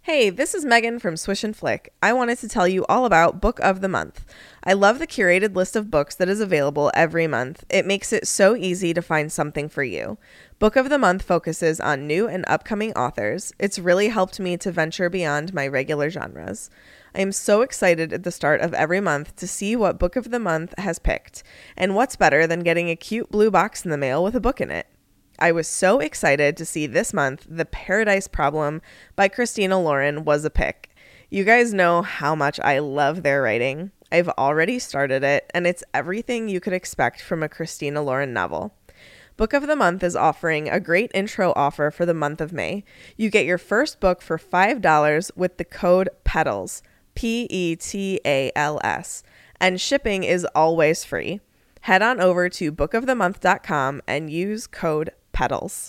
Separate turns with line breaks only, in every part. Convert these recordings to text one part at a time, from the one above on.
Hey, this is Megan from Swish and Flick. I wanted to tell you all about Book of the Month. I love the curated list of books that is available every month. It makes it so easy to find something for you. Book of the Month focuses on new and upcoming authors. It's really helped me to venture beyond my regular genres. I am so excited at the start of every month to see what Book of the Month has picked. And what's better than getting a cute blue box in the mail with a book in it? I was so excited to see this month The Paradise Problem by Christina Lauren was a pick. You guys know how much I love their writing. I've already started it, and it's everything you could expect from a Christina Lauren novel. Book of the Month is offering a great intro offer for the month of May. You get your first book for $5 with the code PETALS, PETALS, and shipping is always free. Head on over to bookofthemonth.com and use code PETALS.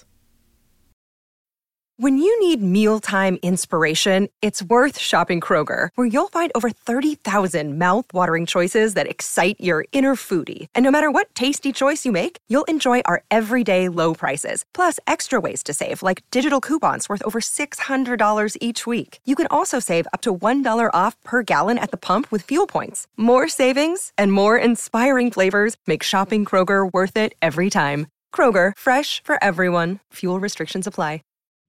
When you need mealtime inspiration, it's worth shopping Kroger, where you'll find over 30,000 mouth-watering choices that excite your inner foodie. And no matter what tasty choice you make, you'll enjoy our everyday low prices, plus extra ways to save, like digital coupons worth over $600 each week. You can also save up to $1 off per gallon at the pump with fuel points. More savings and more inspiring flavors make shopping Kroger worth it every time. Kroger, fresh for everyone. Fuel restrictions apply.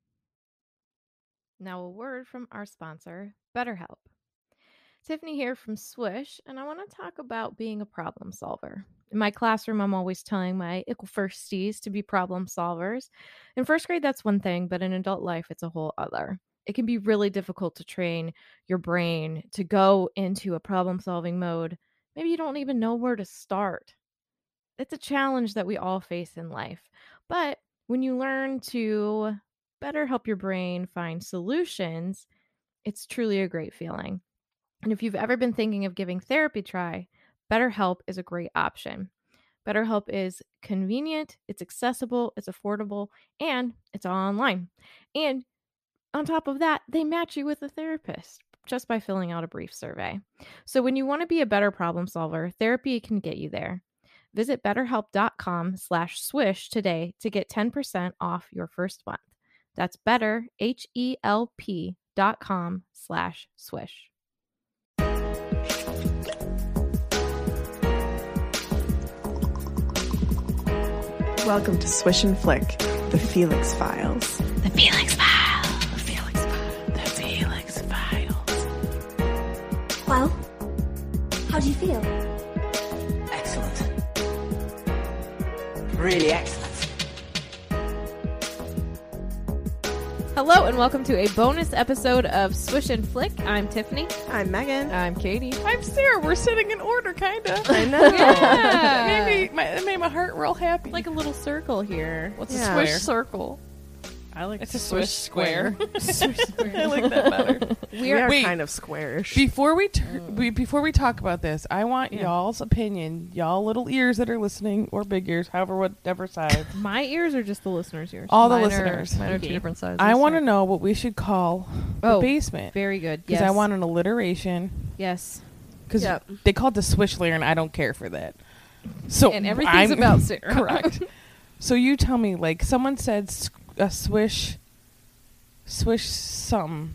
Now a word from our sponsor, BetterHelp. Tiffany here from Swish, and I want to talk about being a problem solver. In my classroom, I'm always telling my ickle firsties to be problem solvers. In first grade, that's one thing, but in adult life, it's a whole other. It can be really difficult to train your brain to go into a problem-solving mode. Maybe you don't even know where to start. It's a challenge that we all face in life. But when you learn to better help your brain find solutions, it's truly a great feeling. And if you've ever been thinking of giving therapy a try, BetterHelp is a great option. BetterHelp is convenient, it's accessible, it's affordable, and it's all online. And on top of that, they match you with a therapist just by filling out a brief survey. So when you want to be a better problem solver, therapy can get you there. Visit betterhelp.com/swish today to get 10% off your first month. That's betterhelp.com/swish.
Welcome to Swish and Flick, the Felix Files.
The Felix Files.
The Felix Files. The Felix Files.
Well, how do you feel?
Excellent. Really excellent.
Hello and welcome to a bonus episode of Swish and Flick. I'm Tiffany.
I'm Megan.
I'm Katie.
I'm Sarah. We're sitting in order, kind of.
I know.
Yeah.
It made my heart real happy.
Like a little circle here.
What's
Yeah.
a swish circle?
I like
It's a swish square.
Swish square.
I like that better.
We are
Wait.
kind of squarish.
Before we talk about this, I want y'all's opinion. Y'all little ears that are listening, or big ears, whatever size.
My ears are just the listeners' ears.
All the
Mine
listeners.
Mine are two
Okay.
different sizes.
I want to know what we should call the basement.
Very good.
Because
Yes.
I want an alliteration.
Yes.
Because
Yep.
they called the swish layer, and I don't care for that. So
And everything's about Sarah.
Correct. So you tell me, like, someone said a swish something.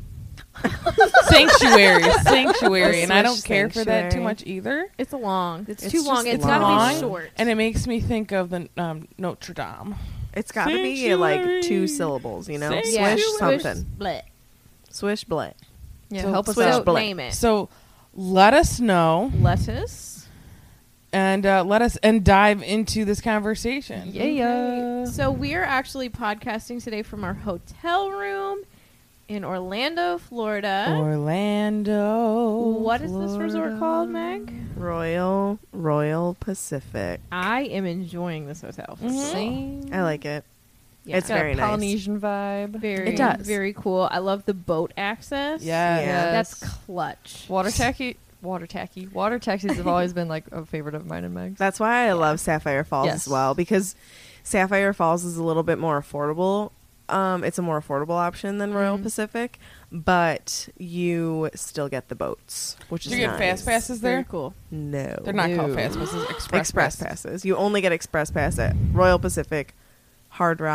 Sanctuary, and I don't care for that too much either.
It's long. It's too
just
long. It's
long.
got to be short.
And it makes me think of the Notre Dame.
It's got to be like 2 syllables, you know?
Sanctuary.
Swish something.
Bleh.
Swish blit.
Yeah,
So
help us
swish
out.
bleh.
Name it.
So let us know
Lettuce.
and dive into this conversation.
Yeah. So we are actually podcasting today from our hotel room in Orlando, Florida.
Orlando.
What is this resort called, Meg?
Royal Pacific.
I am enjoying this hotel.
Mhm.
I like it.
Yeah.
It's very nice.
Polynesian vibe.
Very,
It does.
very cool. I love the boat access.
Yeah.
That's clutch.
Water taxis have always been like a favorite of mine and Meg's.
That's why I love Sapphire Falls
Yes.
as well, because Sapphire Falls is a little bit more affordable. It's a more affordable option than Royal Pacific, but you still get the boats, which
Do
is
you get
nice.
fast passes
Very
there?
cool.
No.
They're not called
No.
fast passes.
Express passes. You only get Express Pass at Royal Pacific, Hard Rock,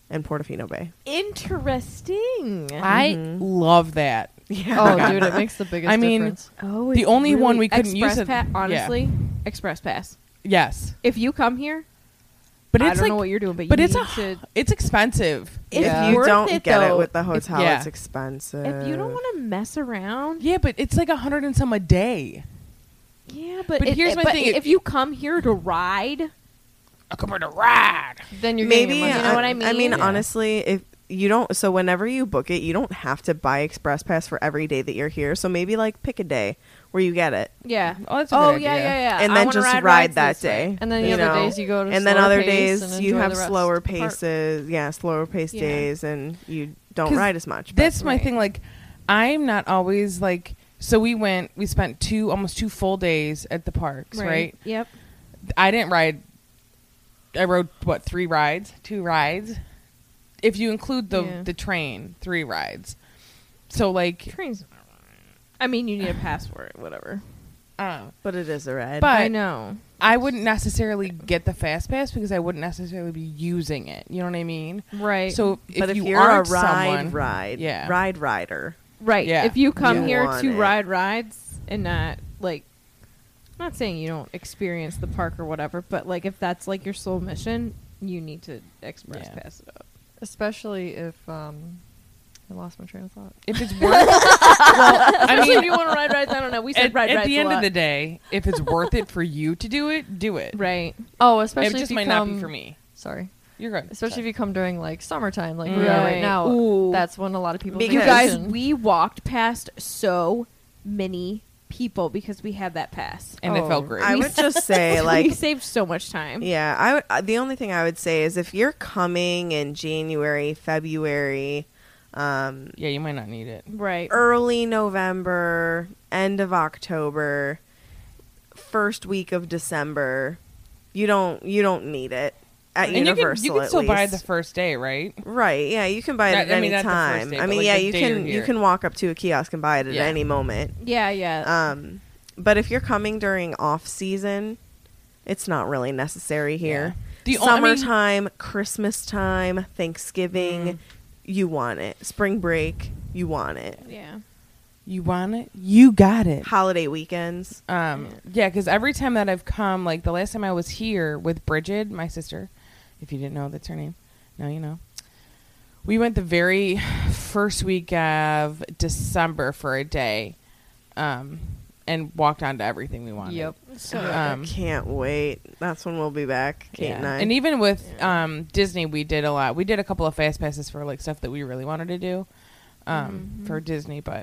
and Portofino Bay.
Interesting.
I love that.
Oh, dude, it makes the biggest
I mean,
difference.
Oh,
The
it's
only one
really-
we couldn't
Express
use it-
Pass,
yeah.
honestly, Express Pass.
Yes,
If you come here,
but
I
it's
don't
like,
know what you're doing, but
but
you
it's
need to.
it's expensive.
It's
Yeah.
If you
worth
don't
it,
get
though.
it with the hotel,
yeah.
it's expensive.
If you don't want to mess around,
Yeah, but it's like 100 and some a day.
yeah, but,
But here's my
but
thing,
if you come here to ride,
I come here to ride.
Then you're
maybe
getting your money.
You know what I
I
mean?
mean,
Yeah.
honestly, if you don't, so whenever you book it, you don't have to buy Express Pass for every day that you're here. So maybe like pick a day where you get it,
yeah.
Oh, that's a
Oh
good
yeah,
idea.
yeah, yeah.
and
I
then
wanna
just
ride
ride
rides
that
this way.
day.
And then
you
the other
know?
days you go to
and then
slower
other
pace
days
and
you
enjoy
have
the rest
slower
of the park.
paces. Yeah, slower pace
Yeah.
days, and you don't
'Cause
ride as much. but-
That's my
Right.
thing. Like, I'm not always like. So we spent almost 2 full days at the parks, right?
Yep.
I didn't ride. I rode what 2 rides. If you include
Yeah.
the train, 3 rides. So like,
Trains. I mean, you need a pass for it, whatever.
but it is a ride.
But
I know.
I wouldn't necessarily get the fast pass because I wouldn't necessarily be using it. You know what I mean?
Right.
So
but if
you
you're
aren't
a ride
someone,
rider,
right.
Yeah.
If you come
You
here
want
to
it.
ride rides and not like, I'm not saying you don't experience the park or whatever, but like if that's like your sole mission, you need to express
Yeah.
pass it up.
Especially if I lost my train of thought.
if it's worth, well, I
Especially if
mean,
you want to ride rides. I don't know. We said
at,
ride
at
rides
the
a
end of
lot.
the day, if it's worth it for you to do it, do it.
Right.
Oh,
It
especially
just
if you
might
come,
not be for me.
Sorry.
You're good.
Especially if you come during like summertime, like we
Right.
are right now.
Ooh.
That's when a lot of people.
Because-
You guys,
vacation.
we walked past so many people because we had that pass.
and it
Oh.
felt great.
I would just say like
we saved so much time.
yeah, the only thing I would say is if you're coming in January, February,
yeah, you might not need it.
Right.
early November, end of October, first week of December, you don't need it at
And
Universal.
you can
at
still buy it
least.
the first day, right?
Right, yeah, you can buy it
Not-
at
I
any
mean, not the first
time.
day,
I
but,
mean,
like,
yeah,
the
you
day you're
can
here.
walk up to a kiosk and buy it at
Yeah.
any moment.
Yeah, yeah.
But if you're coming during off season, it's not really necessary here.
The o- I mean-
Summertime, Christmas time, Thanksgiving, you want it. Spring break, you want it.
yeah.
You want it? You got it.
Holiday weekends.
Yeah, because every time that I've come, like the last time I was here with Bridget, my sister, if you didn't know, that's her name. Now you know. We went the very first week of December for a day, and walked on to everything we wanted.
Yep.
So
Um,
I can't wait. That's when we'll be back, Kate and I.
And even with Disney, we did a lot. We did a couple of fast passes for like stuff that we really wanted to do for Disney, but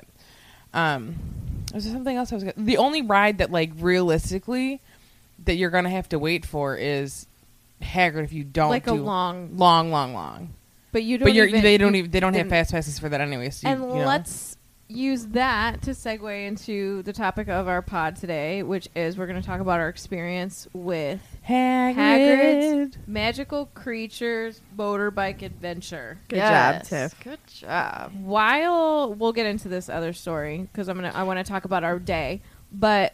was there something else I was gonna, the only ride that like realistically that you're gonna have to wait for is Hagrid if you don't
like
do
a long,
long.
but you don't.
But
even,
they don't have
didn't-
fast passes for that anyway. So
And
you know.
let's use that to segue into the topic of our pod today, which is we're going to talk about our experience with Hagrid's Magical Creatures Motorbike Adventure.
Good job, Tiff.
Good job.
While we'll get into this other story because I want to talk about our day, but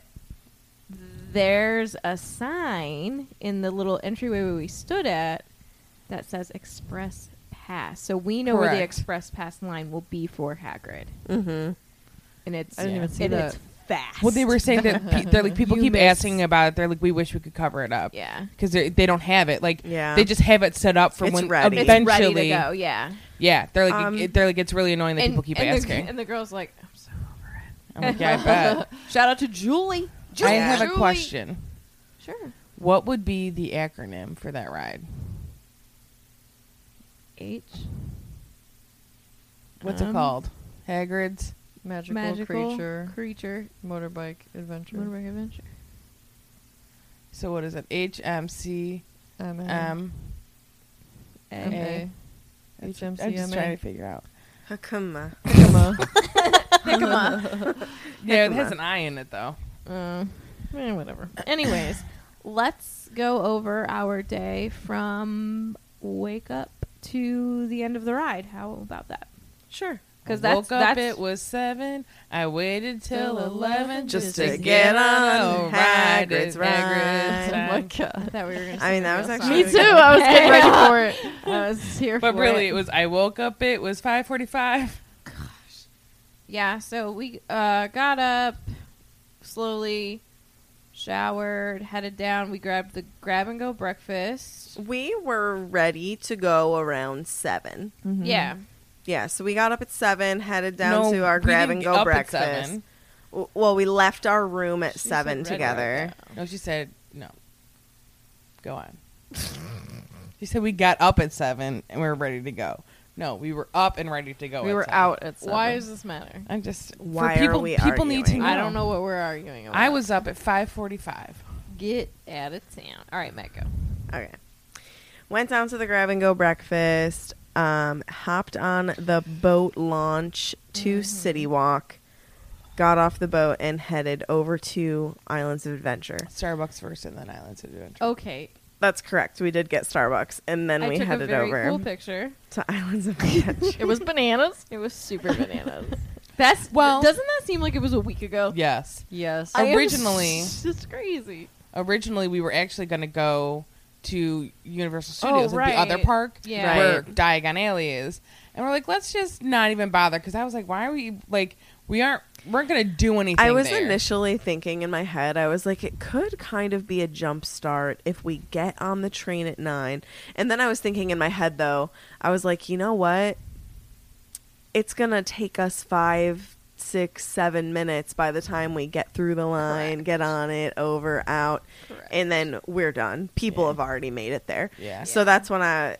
there's a sign in the little entryway where we stood at that says Express Pass. So we know where the
Correct.
Express Pass line will be for Hagrid.
Mm-hmm.
And it's
I didn't even see
and
that.
it's fast.
Well, they were saying that they're like people
You
keep
miss-
asking about it. They're like, we wish we could cover it up.
Yeah.
Because they don't have it. Like,
Yeah.
they just have it set up for
It's
when
ready.
It's
eventually.
ready to go, yeah.
Yeah, they're like, it's really annoying that
And,
people keep
and
asking.
and the girl's like, I'm so over it.
I'm like, yeah, I bet.
Shout out to Julie.
I have a
Julie.
question.
Sure.
What would be the acronym for that ride?
H.
What's it called? Hagrid's.
Magical,
creature
motorbike adventure.
motorbike adventure.
So what is it? HMC.
MA.
A. I'm just trying to figure out.
Hakuma.
Yeah, it has an I in it though.
Whatever. Anyways, let's go over our day from wake up to the end of the ride. How about that?
Sure.
Because
Woke
that's
up, it was 7. I waited till 11
Just to get on Hagrid's ride.
Oh my god.
I thought we were going to
I mean, that was actually
Me too. I was getting ready for it. I was here
But
for
really,
it.
it was. I woke up, it was 5:45.
Yeah, so we got up slowly, showered, headed down. We grabbed the grab-and-go breakfast.
We were ready to go around 7.
Yeah.
Yeah, so we got up at 7, headed down
No,
to our
we didn't get
grab-and-go
up at
breakfast.
7.
Well, we left our room at
She
7
said ready
together.
right now. No, she said no. Go on. She said we got up at 7 and we were ready to go. No, we were up and ready to go.
We
at
were
7.
out at 7.
Why does this matter?
I'm just.
Why
for people,
are we
people need to
arguing?
know.
I don't know what we're arguing about.
I was up at 5:45.
Get out of town. All right, Matt, go.
Okay. Went down to the grab-and-go breakfast, hopped on the boat launch to City Walk, got off the boat, and headed over to Islands of Adventure.
Starbucks first and then Islands of Adventure.
Okay.
That's correct. We did get Starbucks, and then
I
we
took
headed
a very
over
cool picture.
to Islands of Adventure.
It was bananas.
It was super bananas. Doesn't that seem like it was a week ago?
Yes.
Yes.
Originally,
It's crazy.
we were actually going to go to Universal Studios,
right.
the other park
Yeah.
where
Right.
Diagon Alley is. And we're like, let's just not even bother. Because I was like, why are we, like, we're going to do anything
I was
there.
initially thinking in my head, I was like, it could kind of be a jump start if we get on the train at 9. And then I was thinking in my head, though, I was like, you know what? It's going to take us 5, 6, 7 minutes by the time we get through the line, get on it, over, out, and then we're done. People have already made it there.
Yeah.
So that's when I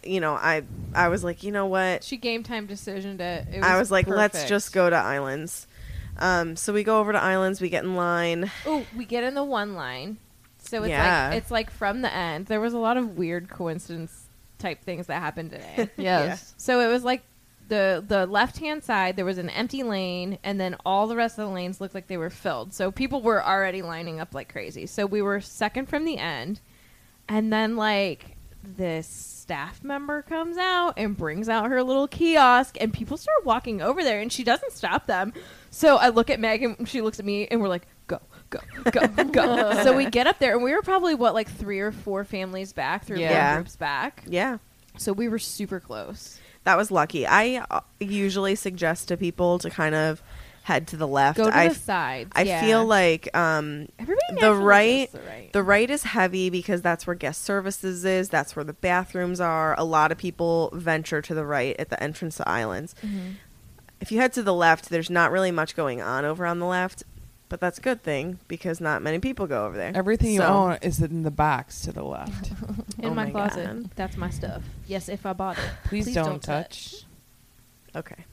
was like, you know what?
She game time decisioned it.
I was like, let's
perfect.
just go to Islands. So we go over to Islands. We get in line.
Oh, we get in the one line. So it's
Yeah.
like from the end. There was a lot of weird coincidence type things that happened today.
Yes.
So it was like the left-hand side, there was an empty lane, and then all the rest of the lanes looked like they were filled. So people were already lining up like crazy. So we were second from the end, and then like this staff member comes out and brings out her little kiosk, and people start walking over there, and she doesn't stop them. So I look at Meg, and she looks at me, and we're like, go, go, go, go. So we get up there, and we were probably, 3 or 4 families back, 3 or 4
Yeah.
groups back.
Yeah.
So we were super close.
That was lucky. I usually suggest to people to kind of head to the left.
Go to the sides.
I
yeah.
feel like
Everybody
the
naturally
right,
does the right.
the right is heavy because that's where guest services is. That's where the bathrooms are. A lot of people venture to the right at the entrance to Islands.
Mm-hmm.
If you head to the left, there's not really much going on over on the left, but that's a good thing because not many people go over there.
Everything you
So-
own is in the box to the left.
In
Oh
my
my
closet.
God.
That's my stuff. Yes, if I bought it.
Please don't touch.
Okay.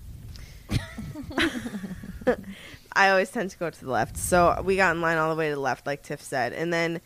I always tend to go to the left. So we got in line all the way to the left, like Tiff said. And then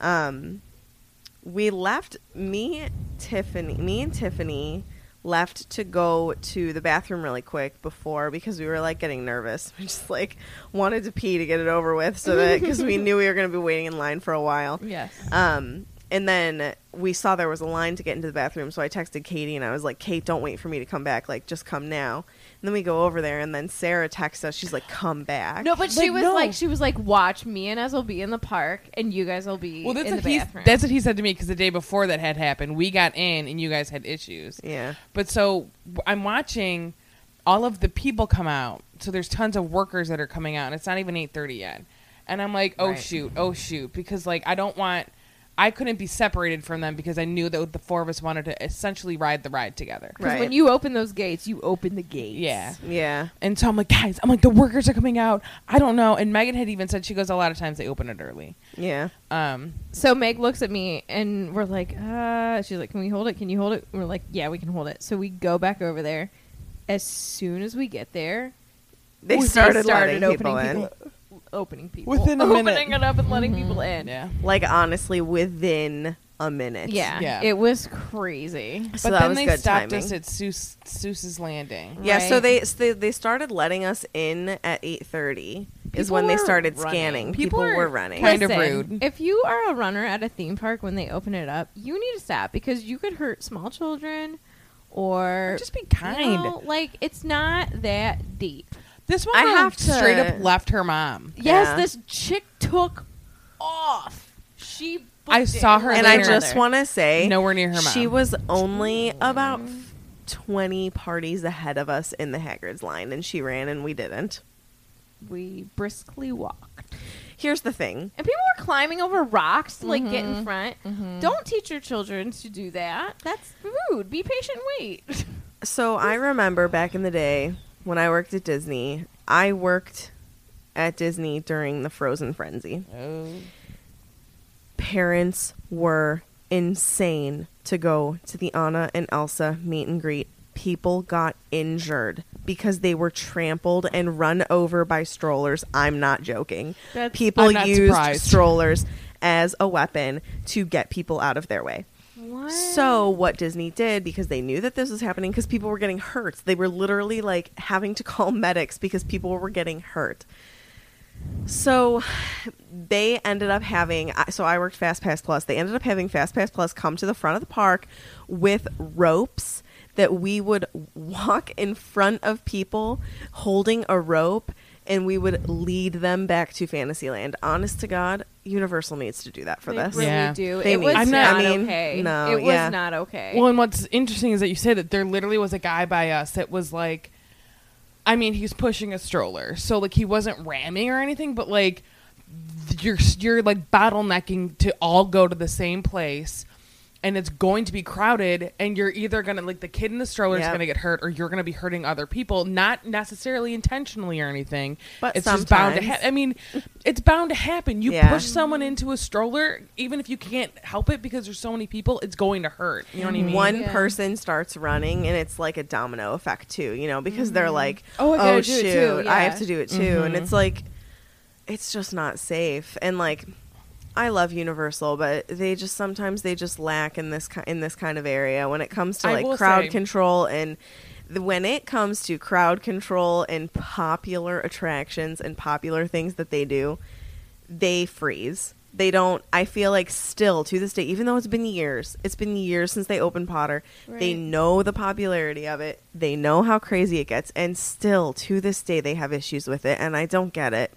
we left, me and Tiffany left to go to the bathroom really quick before because we were like getting nervous. We just like wanted to pee to get it over with so that because we knew we were going to be waiting in line for a while.
Yes.
And then we saw there was a line to get into the bathroom, so I texted Katie and I was like, Kate, don't wait for me to come back. Like, just come now. And then we go over there, and then Sarah texts us. She's like, come back.
No, but she
Like,
was
no.
like, watch, me and us will be in the park, and you guys will be
Well, that's
in
what
the bathroom.
that's what he said to me because the day before that had happened, we got in and you guys had issues.
Yeah.
But so I'm watching all of the people come out. So there's tons of workers that are coming out, and it's not even 8:30 yet. And I'm like, oh shoot, because like I couldn't be separated from them because I knew that the 4 of us wanted to essentially ride the ride together.
Because
Right.
when you open those gates, you open the gates.
Yeah.
Yeah.
And so I'm like, guys, the workers are coming out. I don't know. And Megan had even said, she goes, a lot of times they open it early.
Yeah.
So Meg looks at me, and we're like, she's like, can we hold it? Can you hold it? And we're like, yeah, we can hold it. So we go back over there. As soon as we get there,
They started letting people
opening
in.
opening people.
Within a minute.
Opening it up and letting people in.
Yeah.
Like, honestly, within a minute.
Yeah.
Yeah.
It was crazy.
So
But
that
then
was
they
good
stopped
timing.
us at Seuss's Landing.
Yeah, so
Right.
they started letting us in at 8:30 is
People
when they
were
started
running.
scanning.
People
People
are
were running.
Kind of
Listen,
rude.
If you are a runner at a theme park when they open it up, you need to stop because you could hurt small children or
Just be kind.
You know, like, it's not that deep.
This one
I have to-
straight up left her mom.
Yes,
Yeah.
this chick took off. She
I
booked it
saw her
And I
later.
just want to say,
Nowhere near her mom.
she was only about 20 parties ahead of us in the Hagrid's line, and she ran and we didn't.
We briskly walked.
Here's the thing.
And people were climbing over rocks to, like, get in front. Don't teach your children to do that. That's rude. Be patient and wait.
So I remember back in the day when I worked at Disney, I worked at Disney during the Frozen Frenzy.
Oh.
Parents were insane to go to the Anna and Elsa meet and greet. People got injured because they were trampled and run over by strollers. I'm not joking. People
I'm not
used
surprised.
strollers as a weapon to get people out of their way.
What?
So what Disney did, because they knew that this was happening, because people were getting hurt, they were literally like having to call medics because people were getting hurt. So they ended up having, so I worked Fast Pass Plus. They ended up having Fast Pass Plus come to the front of the park with ropes that we would walk in front of people holding a rope, and we would lead them back to Fantasyland. Honest to God, Universal needs to do that for
They
this.
really
Yeah.
do.
They
It
need
was
to.
I'm
not,
not-
I mean,
okay.
no,
it was
yeah.
not okay.
Well, and what's interesting is that you said that there literally was a guy by us that was like, I mean, he was pushing a stroller, so like he wasn't ramming or anything, but like you're like bottlenecking to all go to the same place, and it's going to be crowded, and you're either gonna, like, the kid in the stroller is
Yep.
gonna get hurt, or you're gonna be hurting other people, not necessarily intentionally or anything,
But
it's just bound to
sometimes.
happen. I mean, it's bound to happen. You
Yeah.
push someone into a stroller, even if you can't help it because there's so many people, it's going to hurt. You know what I mean?
One
Yeah.
person starts running, and it's like a domino effect too, you know, because they're like,
Oh, I gotta do
shoot,
it too,
I
yeah.
have to do it too, and it's like, it's just not safe. And like, I love Universal, but they just sometimes they just lack in this kind of area when it comes to
I
like
will
crowd
say-
control, and when it comes to crowd control and popular attractions and popular things that they do, they freeze. They don't. I feel like still to this day, even though it's been years since they opened Potter. They
Right.
know the popularity of it. They know how crazy it gets, and still to this day they have issues with it, and I don't get it.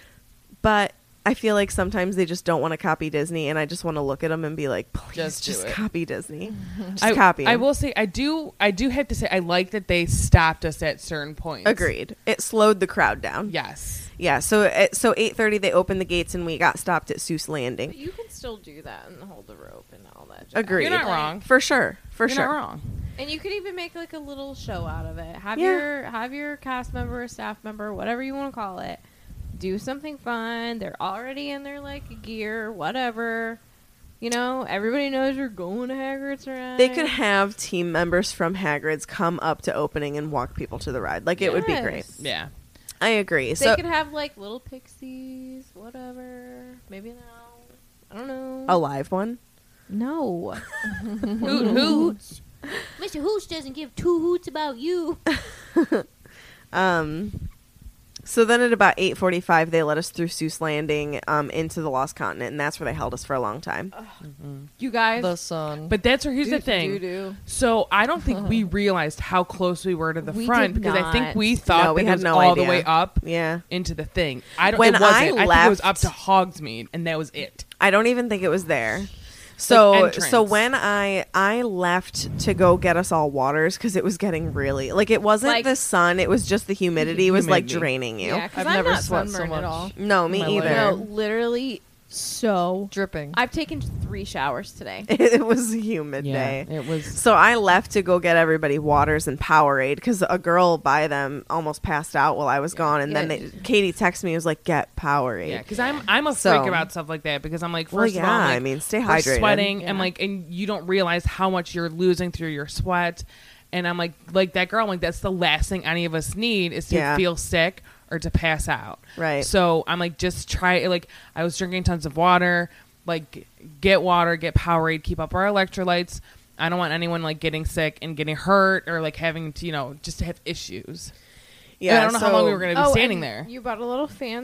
But I feel like sometimes they just don't want to copy Disney, and I just want to look at them and be like, please,
Just do
just
it.
copy Disney. Just copy 'em.
I will say I do have to say I like that they stopped us at certain points.
Agreed. It slowed the crowd down.
Yes.
Yeah. So 8:30 they opened the gates, and we got stopped at Seuss Landing.
But you can still do that and hold the rope and all that. jazz.
Agreed.
You're not wrong.
For sure. For
You're
sure.
not wrong.
And you could even make like a little show out of it. Have
Yeah.
your cast member, staff member, whatever you want to call it, do something fun. They're already in their like gear, whatever. You know, everybody knows you're going to Hagrid's ride.
They could have team members from Hagrid's come up to opening and walk people to the ride. Like, it would be great.
Yes.
Yeah.
I agree.
They
So
could have like little pixies, whatever. Maybe an owl. I don't know.
a live one.
No.
Hoots.
Mr. Hooch doesn't give two hoots about you.
So then at about 8:45 they let us through Seuss Landing into the Lost Continent, and that's where they held us for a long time.
You guys.
The sun.
But that's where here's the thing.
Doo-doo.
So I don't think we realized how close we were to the
We
front
did
because I think
not.
we thought
No, we
that it
had
was
no
all
idea.
the way up
Yeah.
into the thing. I don't.
When
it wasn't.
I
think it was up
left-
to Hogsmeade, and that was it.
I don't even think it was there. So
entrance.
when I left to go get us all waters, because it was getting really, like, it wasn't
Like-
the sun, it was just the humidity was like
Humidity.
draining you.
Yeah, 'cause
I've
I'm
never
not
sweat so
sunburned
much.
at all.
No, me
My
either.
life.
No, literally so.
Dripping.
I've taken 3 showers today.
It was a humid day.
it was.
So I left to go get everybody waters and Powerade, because a girl by them almost passed out while I was gone, and then
Yeah.
Katie texted me and was like, "Get Powerade."
Yeah, because I'm a
So-
freak about stuff like that because I'm like,
Well,
first
yeah,
of all, I'm like,
I mean, stay
we're
hydrated.
sweating, and
Yeah.
like, and you don't realize how much you're losing through your sweat, and I'm like that girl, I'm like, that's the last thing any of us need is to
Yeah.
feel sick or to pass out.
Right.
So I'm like, just try. Like, I was drinking tons of water. Like, get water, get Powerade, keep up our electrolytes. I don't want anyone like getting sick and getting hurt or like having to, just to have issues.
Yeah,
I don't know how long we were going to be
Oh,
standing
and
there.
You bought a little fan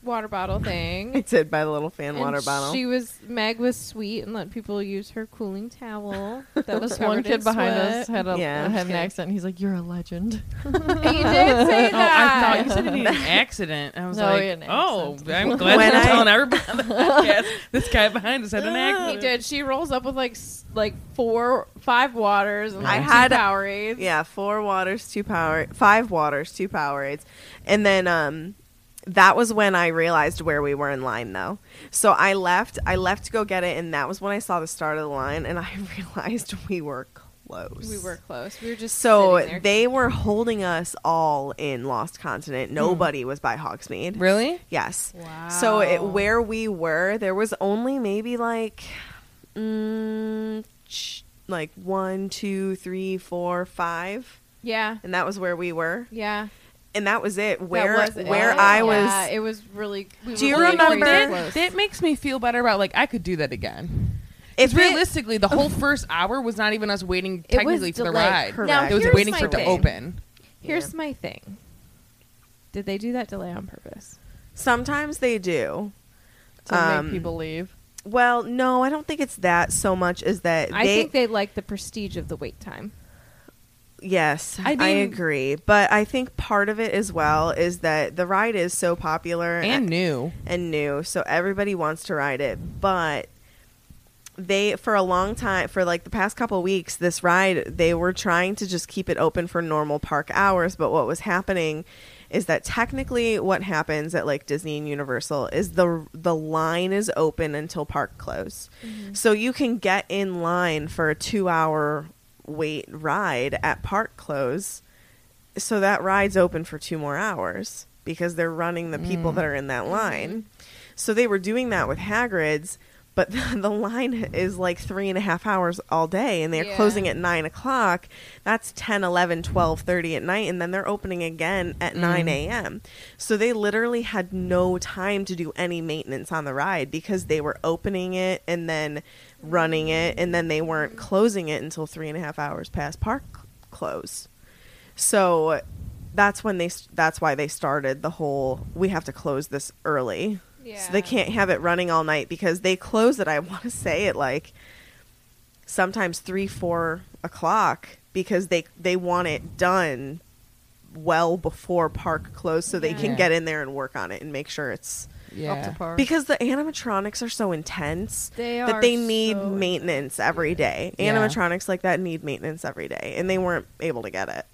water bottle thing.
I did buy the little fan
And
water bottle.
Meg was sweet and let people use her cooling towel. That was
This one
covered in
kid behind
sweat.
us had
Yeah.
an accent. He's like, "You're a legend."
He did say
Oh, I
that.
thought you said it needed an accident. I was
No, he
like,
had an
oh,
accent.
I'm glad
When
you're
I-
telling everybody on the podcast. This guy behind us had an accident.
He did. She rolls up with like 5 waters and
I
like
had-
2 Powerades.
Yeah, 4 waters, 2 Powerade, 5 waters, 2 Powerades. And then that was when I realized where we were in line though. So I left to go get it, and that was when I saw the start of the line, and I realized we were close.
We were close. We were just
So
sitting there.
they were holding us all in Lost Continent. Nobody was by Hogsmeade.
Really?
Yes.
Wow.
So where we were, there was only maybe like 1, 2, 3, 4, 5,
Yeah.
and that was where we were.
Yeah.
And that was it.
That
Where
was it.
I was.
Yeah, it was really.
Do you
really
remember-
crazy
That,
close.
that makes me feel better about, like, I could do that again.
If
Because
it-
realistically, the whole first hour was not even us waiting
It was
technically for the
delayed.
ride.
Correct.
Now,
It was
here's
waiting
my
for it to
thing.
open.
Here's my thing. Did they do that delay on purpose?
Sometimes they do.
To make people leave.
Well, no, I don't think it's that so much as that
I think they like the prestige of the wait time.
Yes,
I
I
mean-
agree. But I think part of it as well is that the ride is so popular
And new.
and new, so everybody wants to ride it. But they, for a long time, for like the past couple of weeks, this ride, they were trying to just keep it open for normal park hours. But what was happening is that technically what happens at like Disney and Universal is the line is open until park close. So you can get in line for a 2-hour wait ride at park close. So that ride's open for 2 more hours because they're running the people that are in that line. So they were doing that with Hagrid's, but the line is like 3.5 hours all day, and they're
Yeah.
closing at 9 o'clock. That's 10, 11, 12:30 at night, and then they're opening again at 9 a.m. So they literally had no time to do any maintenance on the ride because they were opening it and then running it, and then they weren't closing it until 3.5 hours past park close. So that's when that's why they started the whole, we have to close this early.
Yeah.
So they can't have it running all night because they close it, I want to say, at like sometimes 3, 4 o'clock because they want it done well before park close so they can
Yeah.
get in there and work on it and make sure it's
Up
Yeah.
to par.
because the animatronics are so intense
They
that
are
they need
so
maintenance every day.
Yeah.
Animatronics like that need maintenance every day, and they weren't able to get it.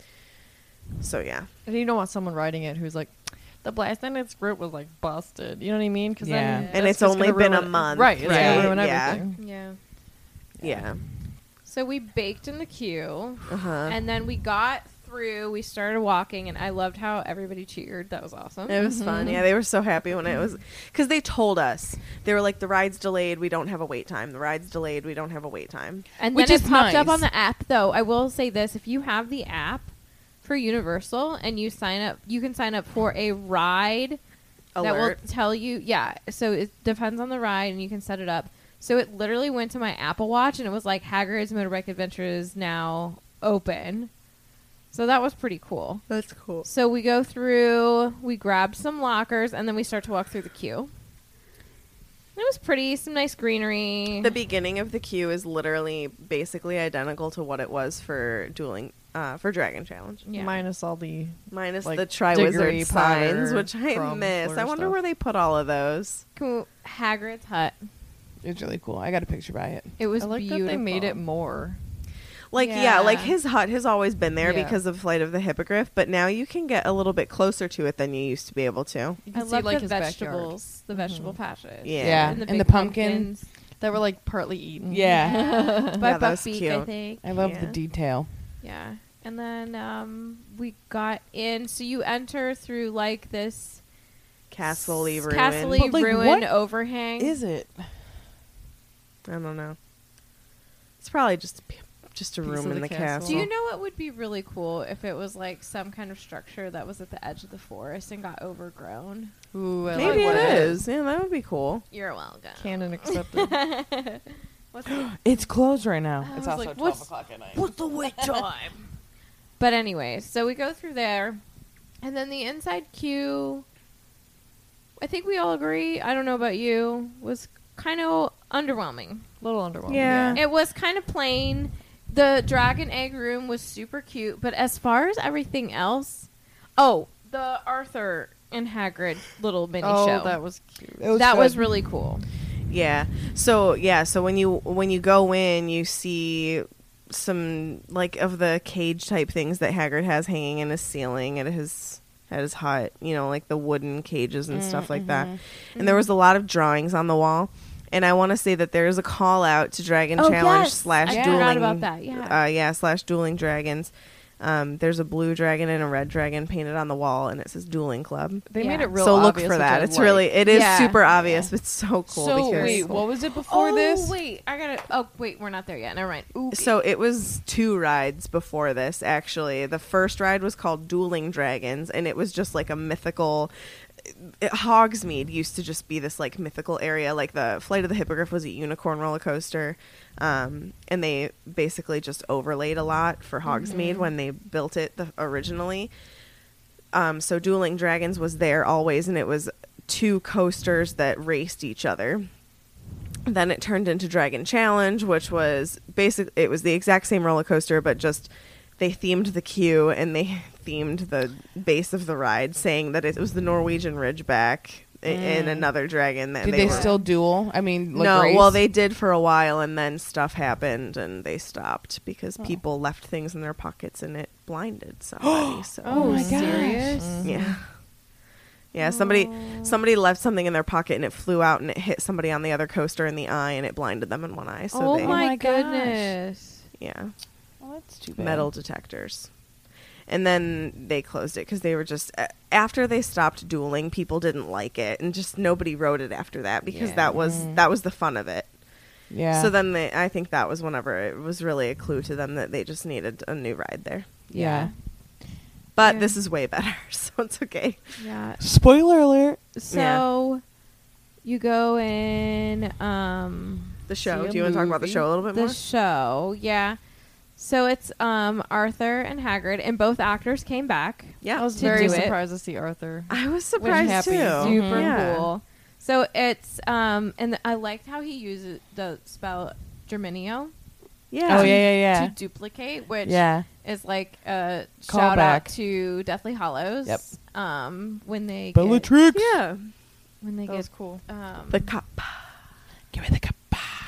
So yeah,
And you don't want someone riding it who's like, the blast in its root was like busted. You know what I mean? Cause
Yeah.
then
And
that's
it's
just
only
gonna
been a
ruin-
month,
Right. It's
right,
gonna ruin
yeah.
everything.
Yeah.
yeah,
So we baked in the queue,
uh-huh.
and then we got through. We started walking, and I loved how everybody cheered. That was awesome.
It was fun. Yeah, they were so happy when it was because they told us they were like, the ride's delayed, we don't have a wait time. The ride's delayed, we don't have a wait time.
And
Which
then
is
it popped up
nice.
on the app, though. I will say this: if you have the app for Universal and you sign up, you can sign up for a ride that will
Alert.
tell you. Yeah, so it depends on the ride, and you can set it up. So it literally went to my Apple Watch, and it was like Hagrid's Motorbike Adventure is now open. So that was pretty cool.
That's cool.
So we go through, we grabbed some lockers, and then we start to walk through the queue. It was pretty, some nice greenery.
The beginning of the queue is literally basically identical to what it was for for Dragon Challenge.
Yeah.
Minus all the
Minus
like,
the Triwizard
degree
signs,
powder
which I
from
miss.
Florida
I wonder
stuff.
where they put all of those.
Cool. Hagrid's hut.
It's really cool. I got a picture by it.
It was
I like
beautiful.
that they made it more.
Like, yeah, like
Yeah.
his hut has always been there
Yeah.
because of Flight of the Hippogriff, but now you can get a little bit closer to it than you used to be able to.
You
I
can see
love
like
the
his
vegetables, the vegetable patches.
Yeah.
Yeah.
And the,
And
big
the pumpkin.
pumpkins.
that were like partly eaten.
Yeah.
By
Yeah, that was
Buckbeak, I
cute.
think.
I love the
Yeah.
detail.
Yeah. And then we got in. So you enter through like this
Castle-y ruin.
Castle-y
But, like,
ruin
what
overhang.
Is it?
I don't know. It's probably just a
Piece
room
of
in
the
the
castle.
castle.
Do you know what would be really cool if it was like some kind of structure that was at the edge of the forest and got overgrown?
Ooh, I
Maybe
like
it
that.
is. Yeah, that would be cool.
You're welcome.
Canon accepted.
What's the,
It's closed right now.
I
It's
was
also
like,
12
what's-
o'clock at night.
what's the wait time? But anyways, so we go through there, and then the inside queue. I think we all agree, I don't know about you, was kind of underwhelming.
A little underwhelming.
Yeah.
It was kind of plain. The dragon egg room was super cute, but as far as everything else, the Arthur and Hagrid little mini show.
That was cute.
That was really cool.
Yeah. So when you go in, you see some like of the cage type things that Hagrid has hanging in his ceiling at his hut, like the wooden cages and stuff like that. And there was a lot of drawings on the wall. And I want to say that there is a call out to Dragon Challenge
yes.
slash
I
dueling.
forgot about that. Yeah.
Slash dueling dragons. There's a blue dragon and a red dragon painted on the wall, and it says Dueling Club.
They
Yeah.
made it real
So look
obvious,
for
which
that.
I
It's
like.
really, it is
Yeah.
super obvious, but it's so cool.
So
because
wait, what was it before this?
Wait, we're not there yet. Never mind. Ooh.
So it was 2 rides before this, actually. The first ride was called Dueling Dragons, and it was just like a mythical... Hogsmeade used to just be this like mythical area. Like the Flight of the Hippogriff was a unicorn roller coaster, and they basically just overlaid a lot for Hogsmeade when they built it originally. So Dueling Dragons was there always, and it was 2 coasters that raced each other. Then it turned into Dragon Challenge, which was basically, it was the exact same roller coaster, but just they themed the queue and they themed the base of the ride, saying that it was the Norwegian Ridgeback and another dragon. That
Did they
were,
still duel? I mean, like
no,
race?
well, they did for a while, and then stuff happened, and they stopped because people left things in their pockets, and it blinded somebody. So
Oh my
gosh.
serious?
yeah. Yeah, somebody left something in their pocket and it flew out and it hit somebody on the other coaster in the eye and it blinded them in one eye. So
Oh
they,
my
gosh.
goodness.
yeah,
Oh, that's too bad.
metal detectors. And then they closed it because they were just after they stopped dueling, people didn't like it and just nobody rode it after that because
Yeah.
that was the fun of it.
Yeah.
So then I think that was whenever it was really a clue to them that they just needed a new ride there.
yeah.
But
Yeah.
this is way better, so it's okay.
Yeah.
Spoiler alert.
So you go in
The show.
see a
Do you want to talk about the
movie.
show a little bit
the
more?
show, yeah. So it's Arthur and Hagrid, and both actors came back.
Yeah,
I was
to
very
do it.
surprised to see Arthur.
I was surprised
happy.
too.
Super
Yeah.
cool. So it's and I liked how he uses the spell Germinio
Yeah.
Oh, yeah.
to duplicate, which
Yeah.
is like a
Call
shout
back.
out to Deathly Hallows.
Yep.
When they
Bellatrix.
Yeah.
when they
That
get
was cool.
The cup.
Give me the cup.